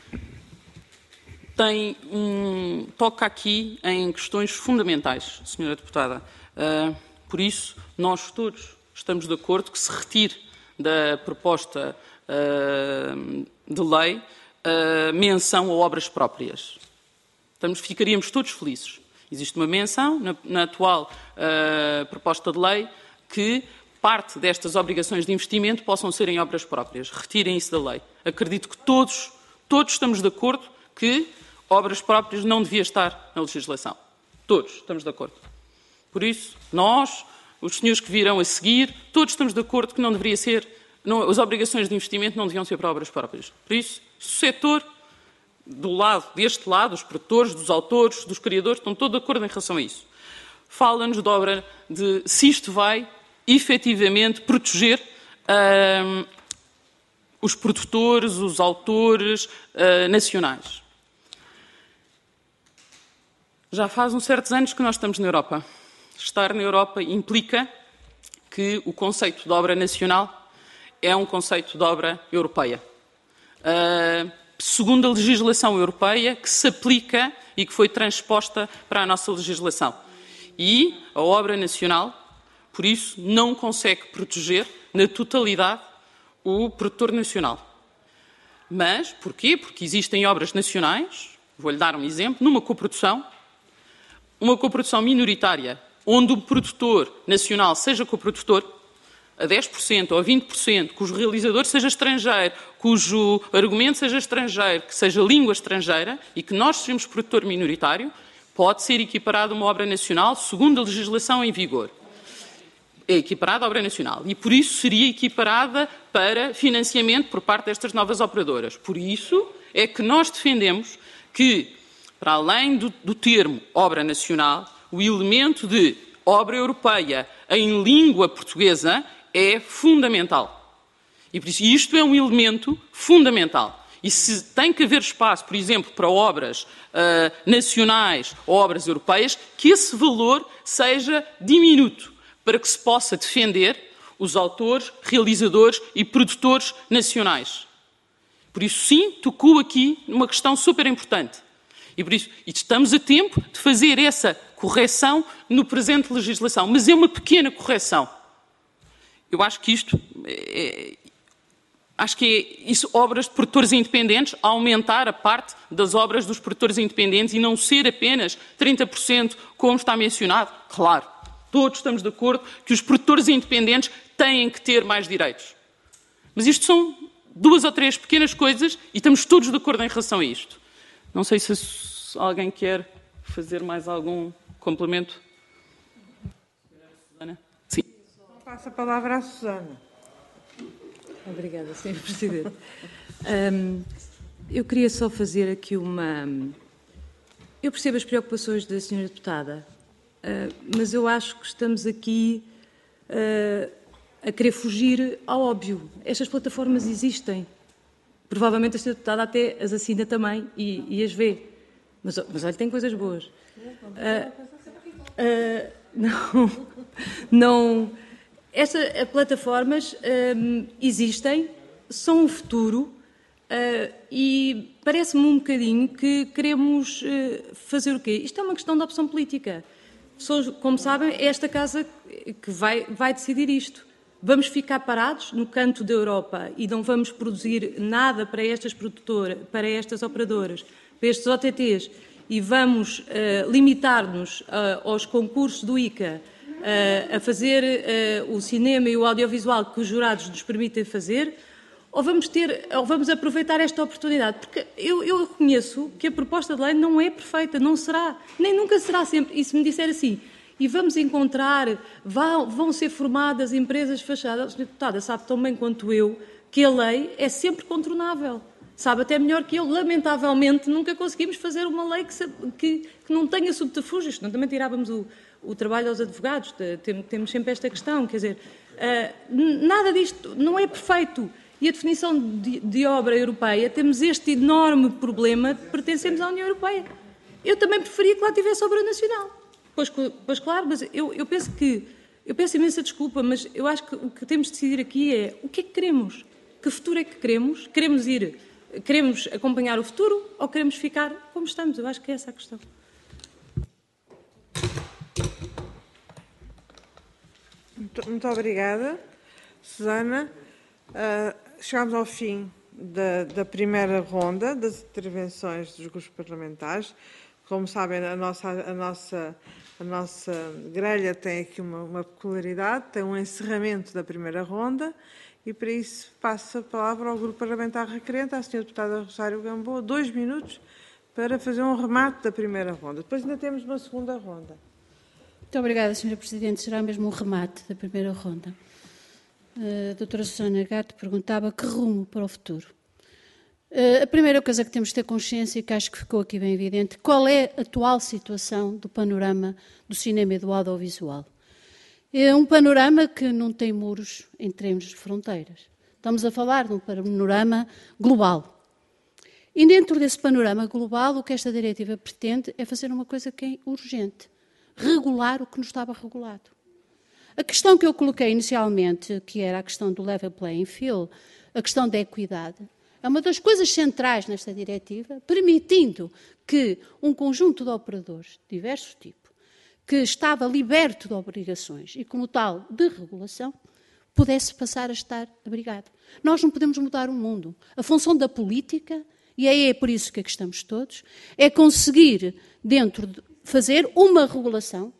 Tem um, toca aqui em questões fundamentais, senhora Deputada. Uh, por isso, nós todos estamos de acordo que se retire da proposta uh, de lei Uh, menção a obras próprias. Estamos, ficaríamos todos felizes. Existe uma menção na, na atual uh, proposta de lei que parte destas obrigações de investimento possam ser em obras próprias. Retirem isso da lei. Acredito que todos, todos estamos de acordo que obras próprias não devia estar na legislação. Todos estamos de acordo. Por isso, nós, os senhores que virão a seguir, todos estamos de acordo que não deveria ser, não, as obrigações de investimento não deviam ser para obras próprias. Por isso, o setor, do lado, deste lado, os produtores, dos autores, dos criadores, estão todos de acordo em relação a isso. Fala-nos de obra de se isto vai, efetivamente, proteger uh, os produtores, os autores uh, nacionais. Já faz uns certos anos que nós estamos na Europa. Estar na Europa implica que o conceito de obra nacional é um conceito de obra europeia. Uh, segundo a legislação europeia que se aplica e que foi transposta para a nossa legislação. E a obra nacional, por isso, não consegue proteger na totalidade o produtor nacional. Mas, porquê? Porque existem obras nacionais, vou-lhe dar um exemplo, numa coprodução, uma coprodução minoritária, onde o produtor nacional seja coprodutor, a dez por cento ou a vinte por cento, cujo realizador seja estrangeiro, cujo argumento seja estrangeiro, que seja língua estrangeira e que nós sejamos produtor minoritário, pode ser equiparado a uma obra nacional segundo a legislação em vigor. É equiparada à obra nacional e, por isso, seria equiparada para financiamento por parte destas novas operadoras. Por isso é que nós defendemos que, para além do, do termo obra nacional, o elemento de obra europeia em língua portuguesa é fundamental. E por isso isto é um elemento fundamental. E se tem que haver espaço, por exemplo, para obras uh, nacionais ou obras europeias, que esse valor seja diminuto, para que se possa defender os autores, realizadores e produtores nacionais. Por isso, sim, tocou aqui numa questão super importante. E por isso estamos a tempo de fazer essa correção no presente legislação. Mas é uma pequena correção. Eu acho que isto é, acho que é isso, obras de produtores independentes, aumentar a parte das obras dos produtores independentes e não ser apenas trinta por cento, como está mencionado. Claro, todos estamos de acordo que os produtores independentes têm que ter mais direitos. Mas isto são duas ou três pequenas coisas e estamos todos de acordo em relação a isto. Não sei se alguém quer fazer mais algum complemento. Sim. Passo a palavra à Susana. Obrigada, senhor Presidente. Um, eu queria só fazer aqui uma... Eu percebo as preocupações da senhora Deputada, uh, mas eu acho que estamos aqui uh, a querer fugir ao óbvio. Estas plataformas existem. Provavelmente a senhora deputada até as assina também e, e as vê. Mas, mas olha, tem coisas boas. Uh, uh, não, não. Estas plataformas um, existem, são o futuro uh, e parece-me um bocadinho que queremos uh, fazer o quê? Isto é uma questão de opção política. Pessoas, como sabem, é esta casa que vai, vai decidir isto. Vamos ficar parados no canto da Europa e não vamos produzir nada para estas produtoras, para estas operadoras, para estes O T Ts e vamos uh, limitar-nos uh, aos concursos do I C A uh, a fazer uh, o cinema e o audiovisual que os jurados nos permitem fazer, ou vamos, ter, ou vamos aproveitar esta oportunidade? Porque eu, eu reconheço que a proposta de lei não é perfeita, não será, nem nunca será sempre. E se me disser assim, e vamos encontrar, vão, vão ser formadas empresas fachadas. A senhora deputada sabe tão bem quanto eu que a lei é sempre contornável. Sabe até melhor que eu. Lamentavelmente, nunca conseguimos fazer uma lei que, que, que não tenha subterfúgios, senão também tirávamos o, o trabalho aos advogados. Temos sempre esta questão, quer dizer, uh, nada disto não é perfeito. E a definição de, de obra europeia, temos este enorme problema de pertencermos à União Europeia. Eu também preferia que lá tivesse obra nacional. Pois, pois claro, mas eu, eu penso que, eu peço imensa desculpa, mas eu acho que o que temos de decidir aqui é o que é que queremos? Que futuro é que queremos? Queremos ir, queremos acompanhar o futuro ou queremos ficar como estamos? Eu acho que é essa a questão. Muito, muito obrigada, Susana. Uh, chegamos ao fim da, da primeira ronda das intervenções dos grupos parlamentares. Como sabem, a nossa, a nossa, a nossa grelha tem aqui uma, uma peculiaridade, tem um encerramento da primeira ronda e, para isso, passo a palavra ao grupo parlamentar requerente, à senhora deputada Rosário Gamboa, dois minutos para fazer um remate da primeira ronda. Depois ainda temos uma segunda ronda. Muito obrigada, senhora Presidente. Será mesmo um remate da primeira ronda. A doutora Susana Gato perguntava que rumo para o futuro. A primeira coisa que temos de ter consciência, e que acho que ficou aqui bem evidente, qual é a atual situação do panorama do cinema e do audiovisual. É um panorama que não tem muros em termos de fronteiras. Estamos a falar de um panorama global. E dentro desse panorama global, o que esta diretiva pretende é fazer uma coisa que é urgente, regular o que nos estava regulado. A questão que eu coloquei inicialmente, que era a questão do level playing field, a questão da equidade, é uma das coisas centrais nesta diretiva, permitindo que um conjunto de operadores de diversos tipos, que estava liberto de obrigações e, como tal, de regulação, pudesse passar a estar abrigado. Nós não podemos mudar o mundo. A função da política, e é por isso que aqui estamos todos, é conseguir, dentro de fazer uma regulação,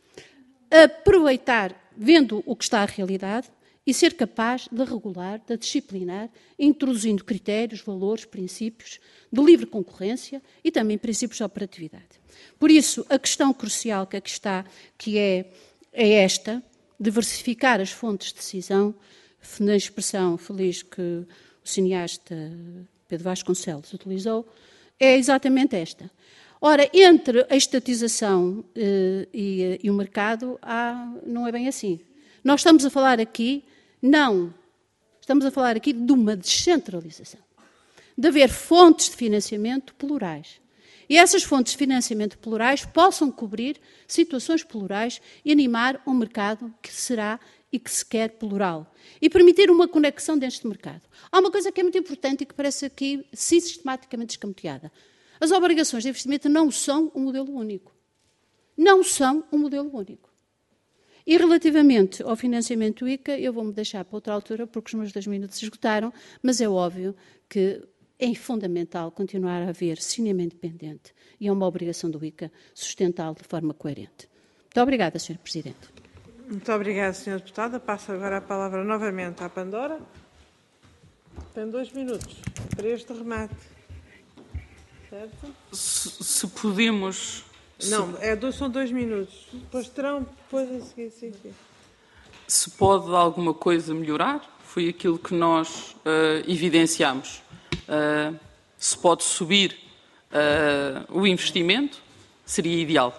aproveitar, vendo o que está a realidade, e ser capaz de regular, de disciplinar, introduzindo critérios, valores, princípios de livre concorrência e também princípios de operatividade. Por isso, a questão crucial que aqui está, que é, é esta, diversificar as fontes de decisão, na expressão feliz que o cineasta Pedro Vasconcelos utilizou, é exatamente esta. Ora, entre a estatização eh, e, e o mercado, há, não é bem assim. Nós estamos a falar aqui, não, estamos a falar aqui de uma descentralização, de haver fontes de financiamento plurais. E essas fontes de financiamento plurais possam cobrir situações plurais e animar um mercado que será e que se quer plural. E permitir uma conexão deste mercado. Há uma coisa que é muito importante e que parece aqui sistematicamente escamoteada. As obrigações de investimento não são um modelo único. Não são um modelo único. E relativamente ao financiamento I C A, eu vou-me deixar para outra altura, porque os meus dois minutos se esgotaram, mas é óbvio que é fundamental continuar a haver cinema independente e é uma obrigação do I C A sustentá-lo de forma coerente. Muito obrigada, senhora Presidente. Muito obrigada, senhora Deputada. Passo agora a palavra novamente à Pandora. Tem dois minutos para este remate. Certo? Se, se podemos... Não, é dois, são dois minutos. Depois terão, depois a seguir, sim, sim. Se pode alguma coisa melhorar, foi aquilo que nós uh, evidenciamos. Uh, se pode subir uh, o investimento, seria ideal.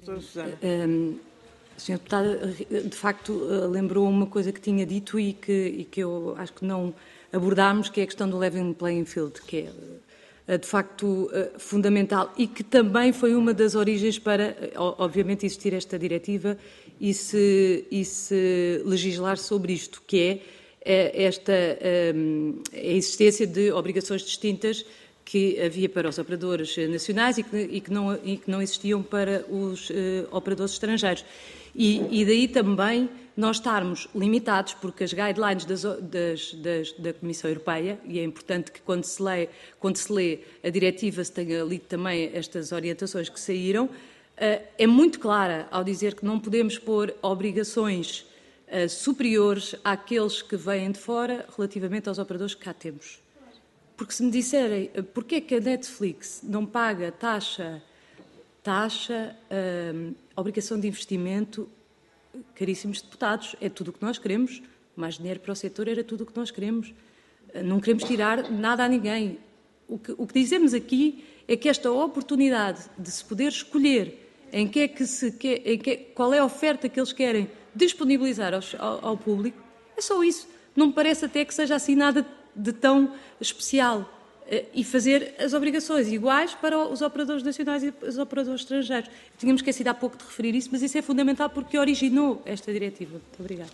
Doutora Susana. Um, senhora Deputada, de facto, lembrou uma coisa que tinha dito e que, e que eu acho que não abordámos, que é a questão do level playing field, que é, de facto, fundamental e que também foi uma das origens para, obviamente, existir esta diretiva e se, e se legislar sobre isto, que é esta a existência de obrigações distintas que havia para os operadores nacionais e que, e que, não, e que não existiam para os uh, operadores estrangeiros. E, e daí também nós estarmos limitados, porque as guidelines das, das, das, da Comissão Europeia, e é importante que quando se, lê, quando se lê a diretiva se tenha lido também estas orientações que saíram, uh, é muito clara ao dizer que não podemos pôr obrigações uh, superiores àqueles que vêm de fora relativamente aos operadores que cá temos. Porque se me disserem porque é que a Netflix não paga taxa, taxa, hum, obrigação de investimento, caríssimos deputados, é tudo o que nós queremos, mais dinheiro para o setor era tudo o que nós queremos. Não queremos tirar nada a ninguém. O que, o que dizemos aqui é que esta oportunidade de se poder escolher em que é que se quer, em que, qual é a oferta que eles querem disponibilizar aos, ao, ao público, é só isso. Não me parece até que seja assim nada de tão especial e fazer as obrigações iguais para os operadores nacionais e os operadores estrangeiros. Tínhamos esquecido há pouco de referir isso, mas isso é fundamental porque originou esta diretiva. Muito obrigada.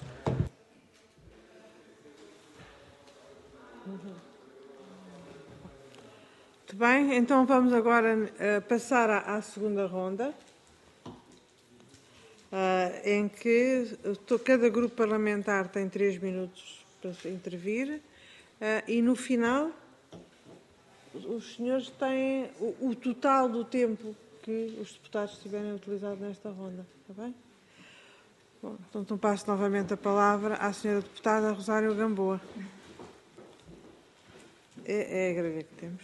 Muito bem, então vamos agora uh, passar à, à segunda ronda, uh, em que tô, cada grupo parlamentar tem três minutos para intervir. Uh, e no final, os senhores têm o, o total do tempo que os deputados tiverem utilizado nesta ronda. Está bem? Bom, então, então passo novamente a palavra à senhora deputada Rosário Gamboa. É, é a greve que temos.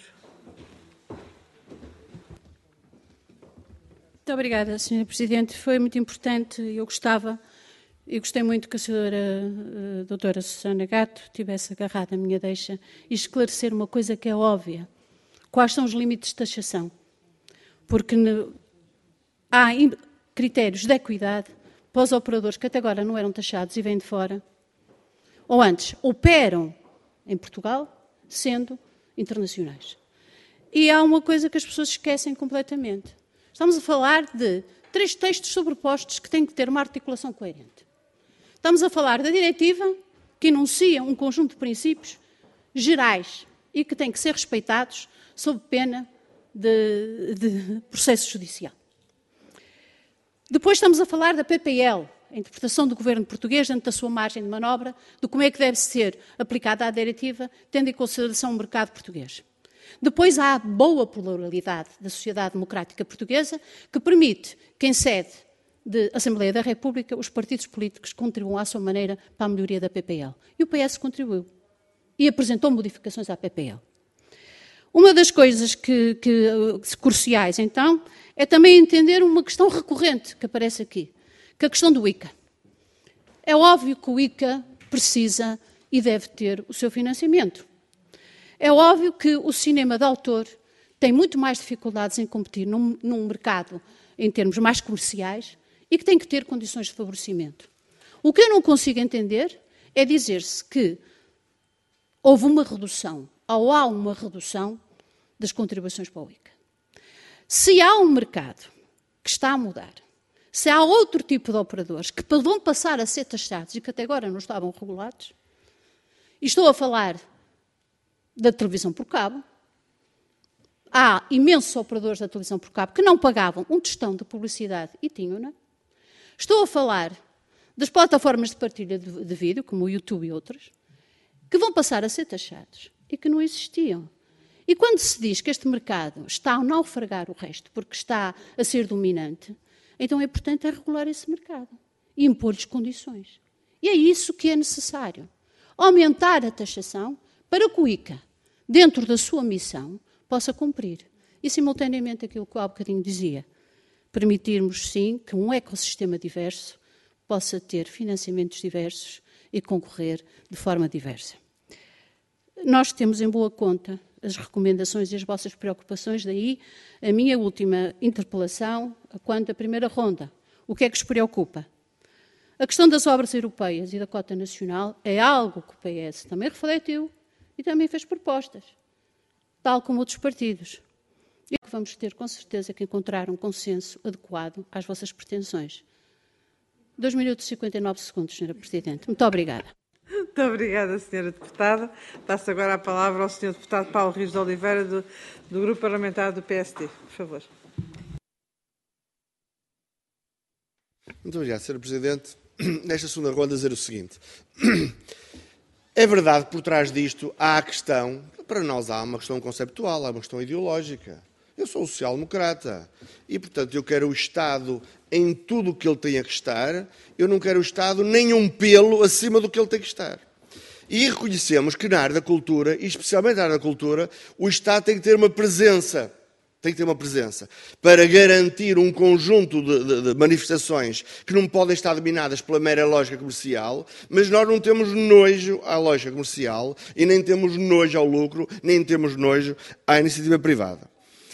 Muito obrigada, senhora Presidente. Foi muito importante. Eu gostava... E gostei muito que a senhora a doutora Susana Gato tivesse agarrado a minha deixa e esclarecer uma coisa que é óbvia. Quais são os limites de taxação? Porque ne, há critérios de equidade para os operadores que até agora não eram taxados e vêm de fora, ou antes, operam em Portugal, sendo internacionais. E há uma coisa que as pessoas esquecem completamente. Estamos a falar de três textos sobrepostos que têm que ter uma articulação coerente. Estamos a falar da diretiva que enuncia um conjunto de princípios gerais e que têm que ser respeitados sob pena de, de processo judicial. Depois estamos a falar da P P L, a interpretação do governo português dentro da sua margem de manobra, de como é que deve ser aplicada a diretiva, tendo em consideração o mercado português. Depois há a boa pluralidade da sociedade democrática portuguesa, que permite que, em sede de Assembleia da República, os partidos políticos contribuam à sua maneira para a melhoria da P P L. E o P S contribuiu e apresentou modificações à P P L. Uma das coisas que, que, cruciais, então, é também entender uma questão recorrente que aparece aqui, que é a questão do I C A. É óbvio que o I C A precisa e deve ter o seu financiamento. É óbvio que o cinema de autor tem muito mais dificuldades em competir num, num mercado em termos mais comerciais e que tem que ter condições de favorecimento. O que eu não consigo entender é dizer-se que houve uma redução, ou há uma redução das contribuições para o I C A. Se há um mercado que está a mudar, se há outro tipo de operadores que vão passar a ser taxados e que até agora não estavam regulados, e estou a falar da televisão por cabo, há imensos operadores da televisão por cabo que não pagavam um tostão de publicidade e tinham-na. Estou a falar das plataformas de partilha de, de vídeo, como o YouTube e outras, que vão passar a ser taxados e que não existiam. E quando se diz que este mercado está a naufragar o resto porque está a ser dominante, então é importante é regular esse mercado e impor-lhes condições. E é isso que é necessário. Aumentar a taxação para que o I C A, dentro da sua missão, possa cumprir. E, simultaneamente, aquilo que eu há bocadinho dizia, permitirmos, sim, que um ecossistema diverso possa ter financiamentos diversos e concorrer de forma diversa. Nós temos em boa conta as recomendações e as vossas preocupações, daí a minha última interpelação quanto à primeira ronda. O que é que os preocupa? A questão das obras europeias e da cota nacional é algo que o P S também refletiu e também fez propostas, tal como outros partidos. E que vamos ter, com certeza, que encontrar um consenso adequado às vossas pretensões. dois minutos e cinquenta e nove segundos, senhora Presidente. Muito obrigada. Muito obrigada, senhora Deputada. Passo agora a palavra ao senhor Deputado Paulo Rios de Oliveira, do, do Grupo Parlamentar do P S D. Por favor. Muito obrigado, senhora Presidente. Nesta segunda ronda, dizer o seguinte. É verdade que por trás disto há a questão, para nós há uma questão conceptual, há uma questão ideológica. Eu sou um social-democrata e, portanto, eu quero o Estado em tudo o que ele tenha que estar, eu não quero o Estado nem um pelo acima do que ele tem que estar. E reconhecemos que na área da cultura, e especialmente na área da cultura, o Estado tem que ter uma presença, tem que ter uma presença, para garantir um conjunto de, de, de manifestações que não podem estar dominadas pela mera lógica comercial, mas nós não temos nojo à lógica comercial e nem temos nojo ao lucro, nem temos nojo à iniciativa privada.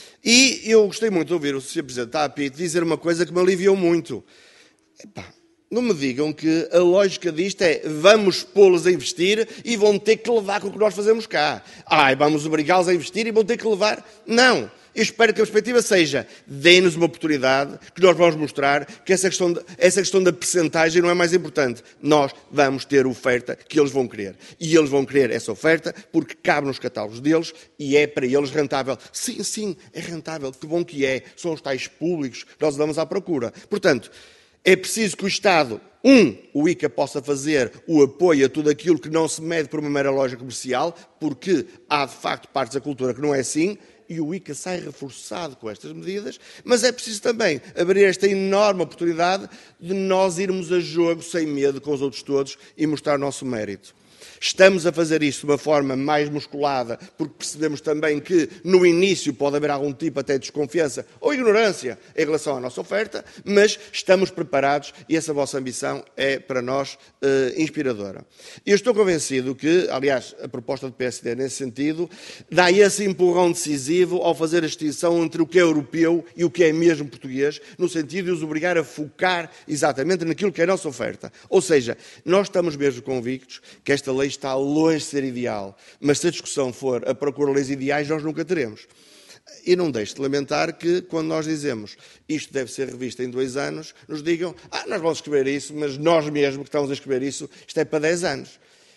E eu gostei muito de ouvir o senhor Presidente da A P I T dizer uma coisa que me aliviou muito. Epá, não me digam que a lógica disto é vamos pô-los a investir e vão ter que levar com o que nós fazemos cá. Ai, vamos obrigá-los a investir e vão ter que levar. Não. Eu espero que a perspectiva seja deem-nos uma oportunidade, que nós vamos mostrar que essa questão, de, essa questão da percentagem não é mais importante. Nós vamos ter oferta que eles vão querer. E eles vão querer essa oferta porque cabe nos catálogos deles e é para eles rentável. Sim, sim, é rentável. Que bom que é. São os tais públicos que nós damos à procura. Portanto, é preciso que o Estado, um, o I C A possa fazer o apoio a tudo aquilo que não se mede por uma mera lógica comercial, porque há, de facto, partes da cultura que não é assim, e o I C A sai reforçado com estas medidas, mas é preciso também abrir esta enorme oportunidade de nós irmos a jogo sem medo com os outros todos e mostrar o nosso mérito. Estamos a fazer isto de uma forma mais musculada, porque percebemos também que no início pode haver algum tipo até de desconfiança ou ignorância em relação à nossa oferta, mas estamos preparados e essa vossa ambição é para nós eh, inspiradora. Eu estou convencido que, aliás, a proposta do P S D nesse sentido, dá esse empurrão decisivo ao fazer a distinção entre o que é europeu e o que é mesmo português, no sentido de os obrigar a focar exatamente naquilo que é a nossa oferta. Ou seja, nós estamos mesmo convictos que esta lei está longe de ser ideal, mas se a discussão for a procurar leis ideais, nós nunca teremos. E não deixe de lamentar que, quando nós dizemos isto deve ser revisto em dois anos, nos digam, ah, nós vamos escrever isso, mas nós mesmos que estamos a escrever isso, isto é para dez anos.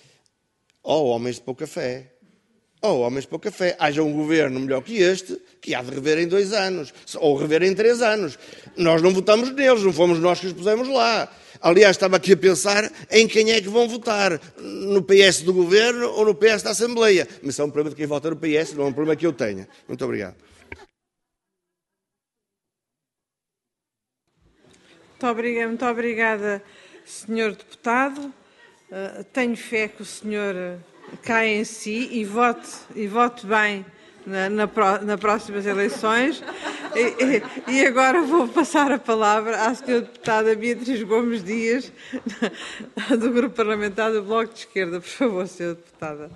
Oh, homens de pouca fé. Oh, homens de pouca fé. Haja um governo melhor que este, que há de rever em dois anos, ou rever em três anos. Nós não votamos neles, não fomos nós que os pusemos lá. Aliás, estava aqui a pensar em quem é que vão votar, no P S do Governo ou no P S da Assembleia. Mas é um problema de quem vota no P S, não é um problema que eu tenha. Muito obrigado. Muito obrigada, muito obrigada, senhor Deputado. Uh, tenho fé que o senhor caia em si e vote, e vote bem na, na, nas próximas eleições. E, e, e agora vou passar a palavra à senhora Deputada Beatriz Gomes Dias, do Grupo Parlamentar do Bloco de Esquerda. Por favor, senhora Deputada.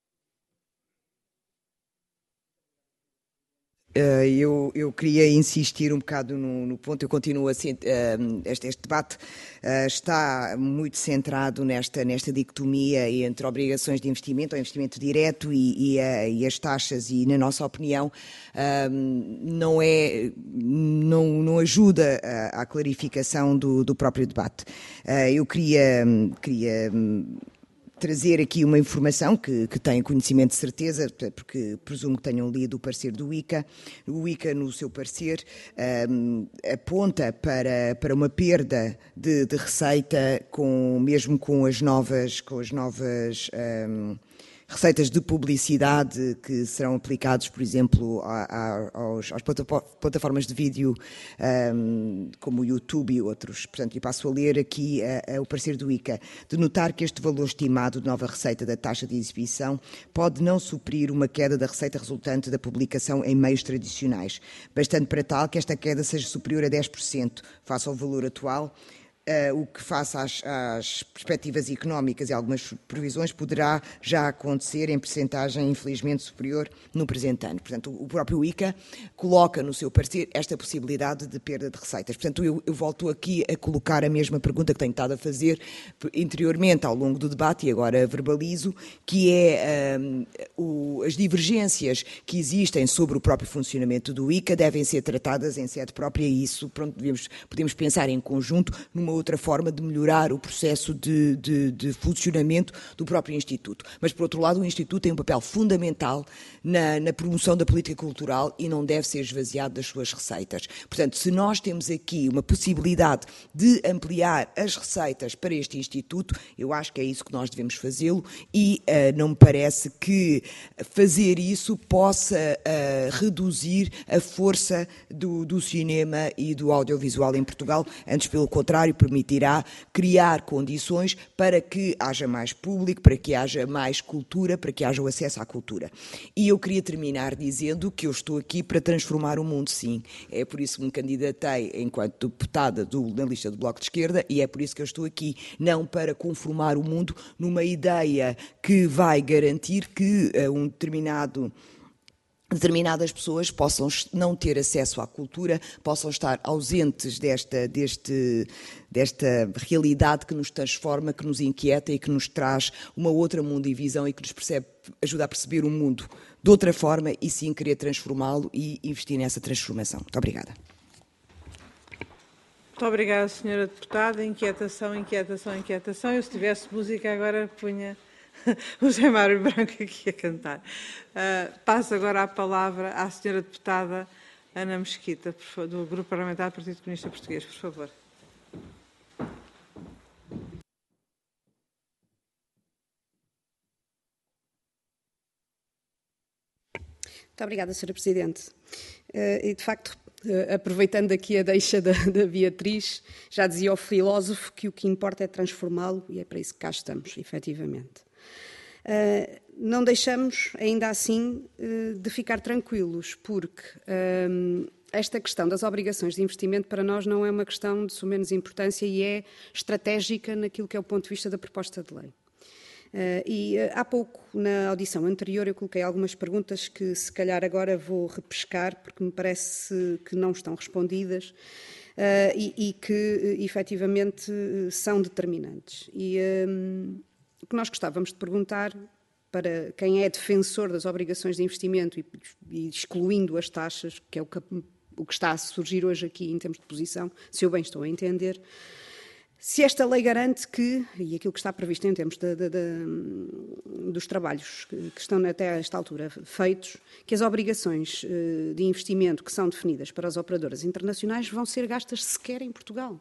Uh, eu, eu queria insistir um bocado no, no ponto, eu continuo a uh, este, este debate uh, está muito centrado nesta, nesta dicotomia entre obrigações de investimento, ou investimento direto e, e, uh, e as taxas, e na nossa opinião uh, não, é, não, não ajuda à, à clarificação do, do próprio debate. Uh, eu queria... queria trazer aqui uma informação que, que têm conhecimento de certeza, porque presumo que tenham lido o parecer do I C A. O I C A, no seu parecer, um, aponta para, para uma perda de, de receita, com, mesmo com as novas, com as novas um, receitas de publicidade que serão aplicados, por exemplo, a, a, aos, às plataformas de vídeo um, como o YouTube e outros. Portanto, e passo a ler aqui a, a, o parecer do I C A, de notar que este valor estimado de nova receita da taxa de exibição pode não suprir uma queda da receita resultante da publicação em meios tradicionais, bastante para tal que esta queda seja superior a dez por cento face ao valor atual, Uh, o que, face às, às perspectivas económicas e algumas previsões, poderá já acontecer em percentagem, infelizmente, superior no presente ano. Portanto, o próprio I C A coloca no seu parecer esta possibilidade de perda de receitas. Portanto, eu, eu volto aqui a colocar a mesma pergunta que tenho estado a fazer anteriormente ao longo do debate e agora verbalizo, que é um, o, as divergências que existem sobre o próprio funcionamento do I C A devem ser tratadas em sede própria e isso, pronto, devemos, podemos pensar em conjunto numa outra forma de melhorar o processo de, de, de funcionamento do próprio Instituto. Mas, por outro lado, o Instituto tem um papel fundamental na, na promoção da política cultural e não deve ser esvaziado das suas receitas. Portanto, se nós temos aqui uma possibilidade de ampliar as receitas para este Instituto, eu acho que é isso que nós devemos fazê-lo e uh, não me parece que fazer isso possa uh, reduzir a força do, do cinema e do audiovisual em Portugal, antes pelo contrário, permitirá criar condições para que haja mais público, para que haja mais cultura, para que haja o acesso à cultura. E eu queria terminar dizendo que eu estou aqui para transformar o mundo, sim. É por isso que me candidatei enquanto deputada do, na lista do Bloco de Esquerda e é por isso que eu estou aqui, não para conformar o mundo numa ideia que vai garantir que uh, um determinado determinadas pessoas possam não ter acesso à cultura, possam estar ausentes desta, deste, desta realidade que nos transforma, que nos inquieta e que nos traz uma outra mundo e visão e que nos percebe, ajuda a perceber o mundo de outra forma e sim querer transformá-lo e investir nessa transformação. Muito obrigada. Muito obrigada, senhora Deputada. Inquietação, inquietação, inquietação. Eu, se tivesse música, agora punha o José Mário Branco aqui a cantar. Uh, passo agora a palavra à senhora Deputada Ana Mesquita, do Grupo Parlamentar do Partido Comunista Português, por favor. Muito obrigada, senhora Presidente. Uh, e, de facto, uh, aproveitando aqui a deixa da, da Beatriz, já dizia o filósofo que o que importa é transformá-lo e é para isso que cá estamos, efetivamente. Uh, não deixamos, ainda assim, uh, de ficar tranquilos, porque uh, esta questão das obrigações de investimento para nós não é uma questão de sumenos importância e é estratégica naquilo que é o ponto de vista da proposta de lei. Uh, e uh, há pouco, na audição anterior, eu coloquei algumas perguntas que se calhar agora vou repescar, porque me parece que não estão respondidas uh, e, e que uh, efetivamente uh, são determinantes. E uh, o que nós gostávamos de perguntar para quem é defensor das obrigações de investimento e, e excluindo as taxas, que é o que, o que está a surgir hoje aqui em termos de posição, se eu bem estou a entender, se esta lei garante que, e aquilo que está previsto em termos de, de, de, dos trabalhos que, que estão até a esta altura feitos, que as obrigações de investimento que são definidas para as operadoras internacionais vão ser gastas sequer em Portugal.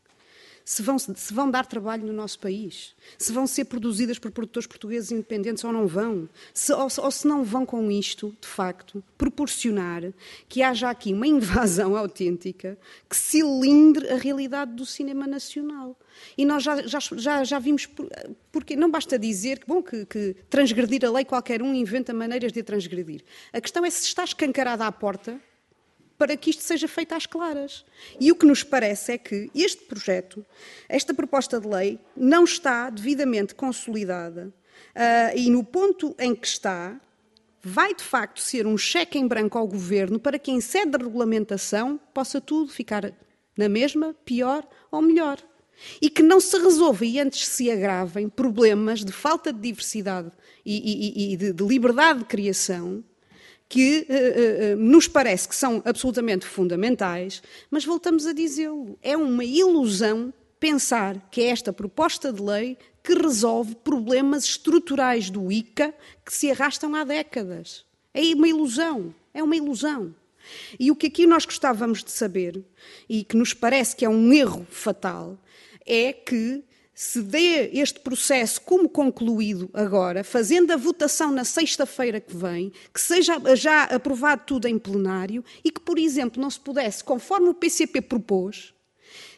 Se vão, se vão dar trabalho no nosso país, se vão ser produzidas por produtores portugueses independentes ou não vão, se, ou, ou se não vão com isto, de facto, proporcionar que haja aqui uma invasão autêntica que cilindre a realidade do cinema nacional. E nós já, já, já, já vimos, porque não basta dizer que, bom, que, que transgredir a lei qualquer um inventa maneiras de a transgredir. A questão é se está escancarada à porta para que isto seja feito às claras. E o que nos parece é que este projeto, esta proposta de lei, não está devidamente consolidada uh, e no ponto em que está, vai de facto ser um cheque em branco ao Governo para que em sede de regulamentação possa tudo ficar na mesma, pior ou melhor. E que não se resolva e antes se agravem problemas de falta de diversidade e, e, e de, de liberdade de criação que uh, uh, nos parece que são absolutamente fundamentais, mas voltamos a dizê-lo, é uma ilusão pensar que é esta proposta de lei que resolve problemas estruturais do I C A que se arrastam há décadas. É uma ilusão, é uma ilusão. E o que aqui nós gostávamos de saber, e que nos parece que é um erro fatal, é que se dê este processo como concluído agora, fazendo a votação na sexta-feira que vem, que seja já aprovado tudo em plenário e que, por exemplo, não se pudesse, conforme o P C P propôs,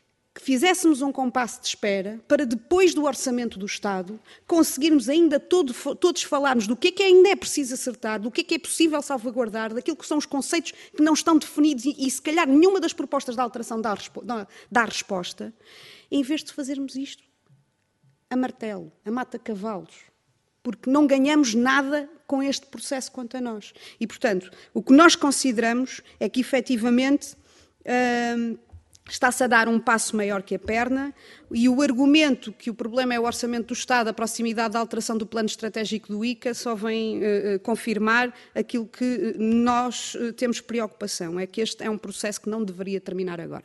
que fizéssemos um compasso de espera para depois do Orçamento do Estado conseguirmos ainda todo, todos falarmos do que é que ainda é preciso acertar, do que é que é possível salvaguardar, daquilo que são os conceitos que não estão definidos e, e se calhar nenhuma das propostas de alteração dá, dá, dá resposta, em vez de fazermos isto a martelo, a mata-cavalos, porque não ganhamos nada com este processo quanto a nós. E, portanto, o que nós consideramos é que, efetivamente, hum, está-se a dar um passo maior que a perna e o argumento que o problema é o Orçamento do Estado, a proximidade da alteração do plano estratégico do I C A, só vem uh, confirmar aquilo que nós uh, temos preocupação, é que este é um processo que não deveria terminar agora.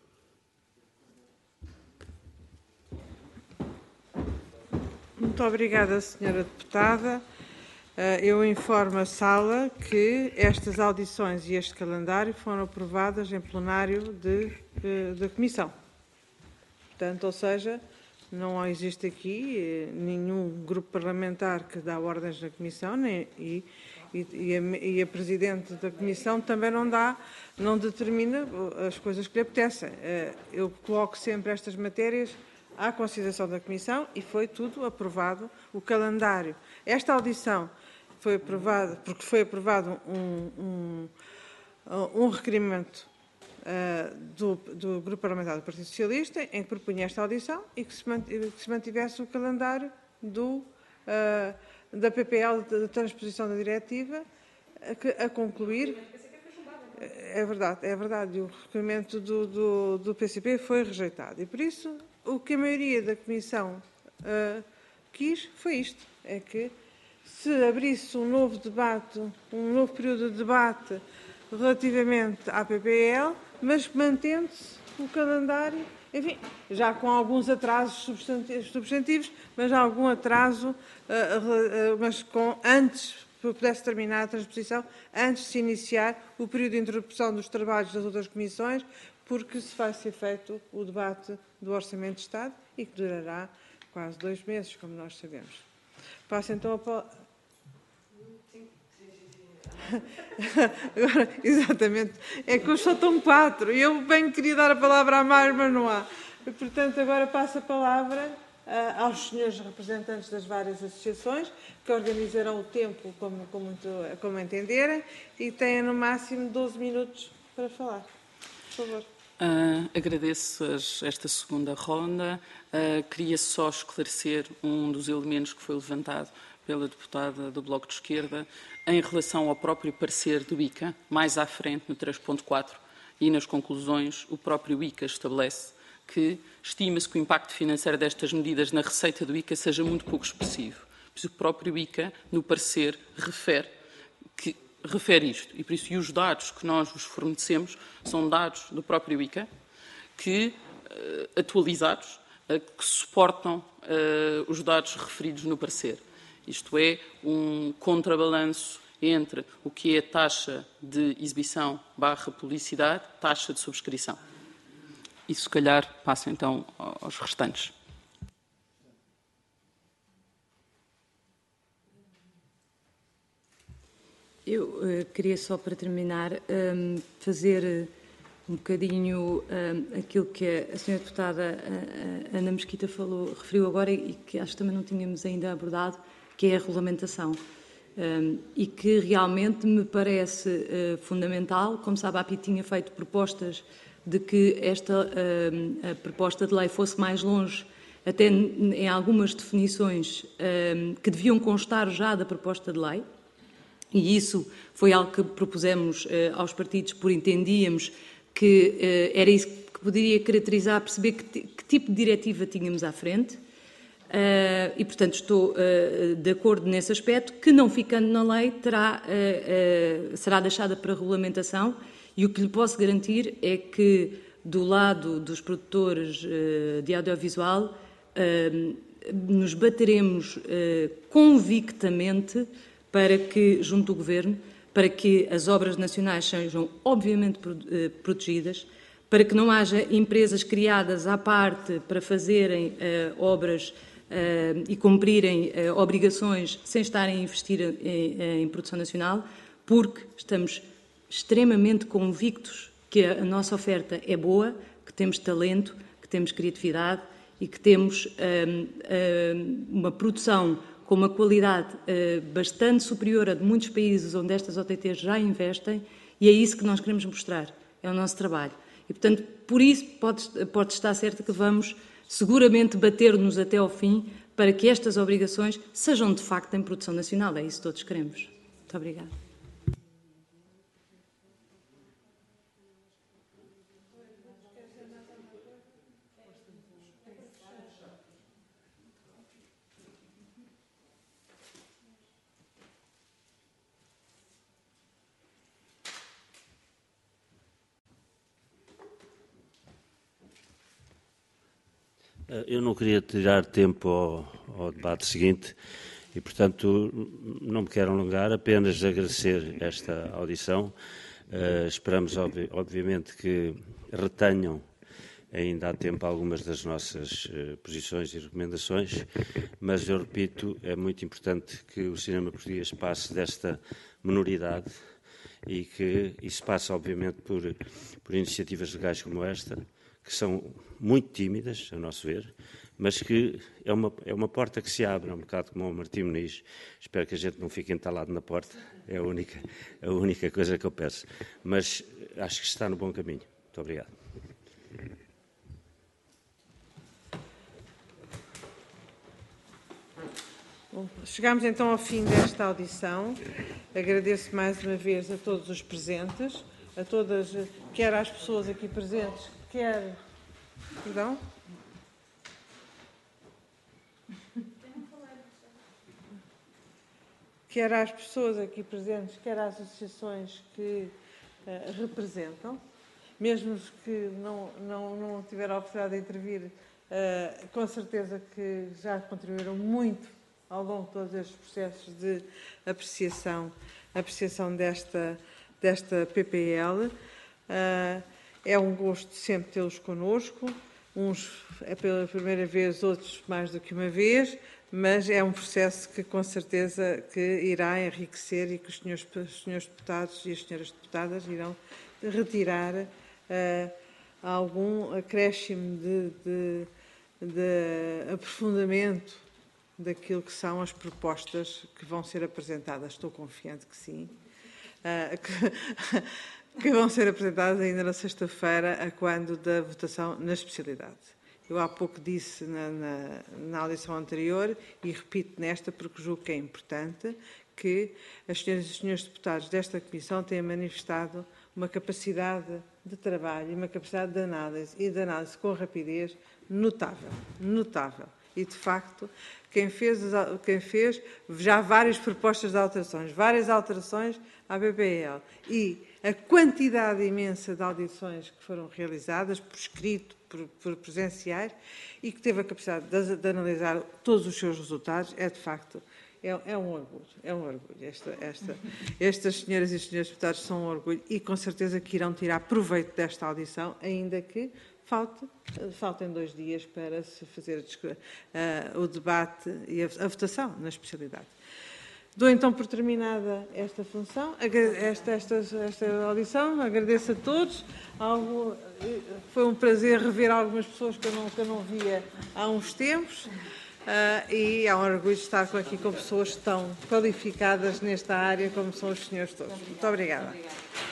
Muito obrigada, senhora Deputada. Eu informo a Sala que estas audições e este calendário foram aprovadas em plenário de, de, da Comissão. Portanto, ou seja, não existe aqui nenhum grupo parlamentar que dá ordens na Comissão, nem, e, e, a, e a Presidente da Comissão também não dá, não determina as coisas que lhe apetecem. Eu coloco sempre estas matérias à consideração da Comissão e foi tudo aprovado, o calendário. Esta audição foi aprovada, porque foi aprovado um, um, um requerimento uh, do, do Grupo Parlamentar do Partido Socialista, em que propunha esta audição e que se mantivesse o calendário do, uh, da P P L de transposição da diretiva a, a concluir. É verdade, é verdade, o requerimento do, do, do P C P foi rejeitado e, por isso, o que a maioria da Comissão uh, quis foi isto, é que se abrisse um novo debate, um novo período de debate relativamente à P P L, mas mantendo-se o calendário, enfim, já com alguns atrasos substantivos, mas algum atraso, uh, uh, mas com antes, pudesse terminar a transposição, antes de se iniciar o período de interrupção dos trabalhos das outras comissões, porque se vai ser feito o debate do Orçamento de Estado e que durará quase dois meses, como nós sabemos. Passo então a palavra. Agora, exatamente, é que hoje só estão quatro e eu bem queria dar a palavra a mais, mas não há. E, portanto, agora passo a palavra uh, aos senhores representantes das várias associações que organizarão o tempo como, como, como entenderem e têm no máximo doze minutos para falar. Por favor. Uh, agradeço as, esta segunda ronda. Uh, queria só esclarecer um dos elementos que foi levantado pela deputada do Bloco de Esquerda em relação ao próprio parecer do I C A, mais à frente, no três ponto quatro, e nas conclusões, o próprio I C A estabelece que estima-se que o impacto financeiro destas medidas na receita do I C A seja muito pouco expressivo. Pois o próprio I C A, no parecer, refere que refere isto. E por isso, e os dados que nós vos fornecemos são dados do próprio I C A, que, uh, atualizados, uh, que suportam uh, os dados referidos no parecer. Isto é, um contrabalanço entre o que é a taxa de exibição barra publicidade, taxa de subscrição. E, se calhar, passo então aos restantes. Eu uh, queria só, para terminar, um, fazer um bocadinho um, aquilo que a, a senhora deputada a, a Ana Mesquita falou, referiu agora e que acho que também não tínhamos ainda abordado, que é a regulamentação. Um, e que realmente me parece uh, fundamental. Como sabe, a A P I tinha feito propostas de que esta uh, a proposta de lei fosse mais longe, até em algumas definições uh, que deviam constar já da proposta de lei. E isso foi algo que propusemos uh, aos partidos, por entendíamos que uh, era isso que poderia caracterizar, perceber que, que tipo de diretiva tínhamos à frente. Uh, e, portanto, estou uh, de acordo nesse aspecto, que não ficando na lei terá, uh, uh, será deixada para regulamentação, e o que lhe posso garantir é que, do lado dos produtores uh, de audiovisual, uh, nos bateremos uh, convictamente para que, junto do Governo, para que as obras nacionais sejam obviamente protegidas, para que não haja empresas criadas à parte para fazerem uh, obras uh, e cumprirem uh, obrigações sem estarem a investir em, em produção nacional, porque estamos extremamente convictos que a nossa oferta é boa, que temos talento, que que temos criatividade e que temos hum, hum, uma produção com uma qualidade hum, bastante superior a de muitos países onde estas O T Ts já investem, e é isso que nós queremos mostrar, é o nosso trabalho. E, portanto, por isso pode, pode estar certo que vamos seguramente bater-nos até ao fim para que estas obrigações sejam de facto em produção nacional. É isso que todos queremos. Muito obrigada. Eu não queria tirar tempo ao, ao debate seguinte e, portanto, não me quero alongar, apenas agradecer esta audição. Uh, esperamos, obvi obviamente, que retenham ainda há tempo algumas das nossas uh, posições e recomendações, mas, eu repito, é muito importante que o cinema português passe desta minoridade e que isso passa, obviamente, por, por iniciativas legais como esta, que são muito tímidas, a nosso ver, mas que é uma, é uma porta que se abre, é um bocado como o Martim Muniz. Espero que a gente não fique entalado na porta, é a única, a única coisa que eu peço. Mas acho que está no bom caminho. Muito obrigado. Bom, chegamos então ao fim desta audição. Agradeço mais uma vez a todos os presentes, a todas, quer às pessoas aqui presentes, quer... Perdão? Quer às pessoas aqui presentes, quer às associações que uh, representam, mesmo os que não, não, não tiveram a oportunidade de intervir, uh, com certeza que já contribuíram muito ao longo de todos estes processos de apreciação, apreciação desta, desta P P L. Uh, é um gosto sempre tê-los connosco, uns é pela primeira vez, outros mais do que uma vez, mas é um processo que com certeza que irá enriquecer e que os senhores, os senhores deputados e as senhoras deputadas irão retirar uh, algum acréscimo de, de, de aprofundamento daquilo que são as propostas que vão ser apresentadas. Estou confiante que sim. Uh, que, que vão ser apresentadas ainda na sexta-feira, a quando da votação na especialidade. Eu há pouco disse na, na, na audição anterior e repito nesta porque julgo que é importante que as senhoras e os senhores deputados desta Comissão tenham manifestado uma capacidade de trabalho e uma capacidade de análise e de análise com rapidez notável, notável. E, de facto, quem fez, quem fez já várias propostas de alterações, várias alterações à B P L e a quantidade imensa de audições que foram realizadas por escrito, por, por presenciais, e que teve a capacidade de, de analisar todos os seus resultados, é, de facto, é, é um orgulho. É um orgulho. Esta, esta, estas senhoras e senhores deputados são um orgulho e, com certeza, que irão tirar proveito desta audição, ainda que falte, faltem dois dias para se fazer uh, o debate e a, a votação na especialidade. Dou então por terminada esta função, esta, esta, esta audição, agradeço a todos. Algo, foi um prazer rever algumas pessoas que eu não, que eu não via há uns tempos uh, e é um orgulho estar aqui com pessoas tão qualificadas nesta área como são os senhores todos. Muito obrigada.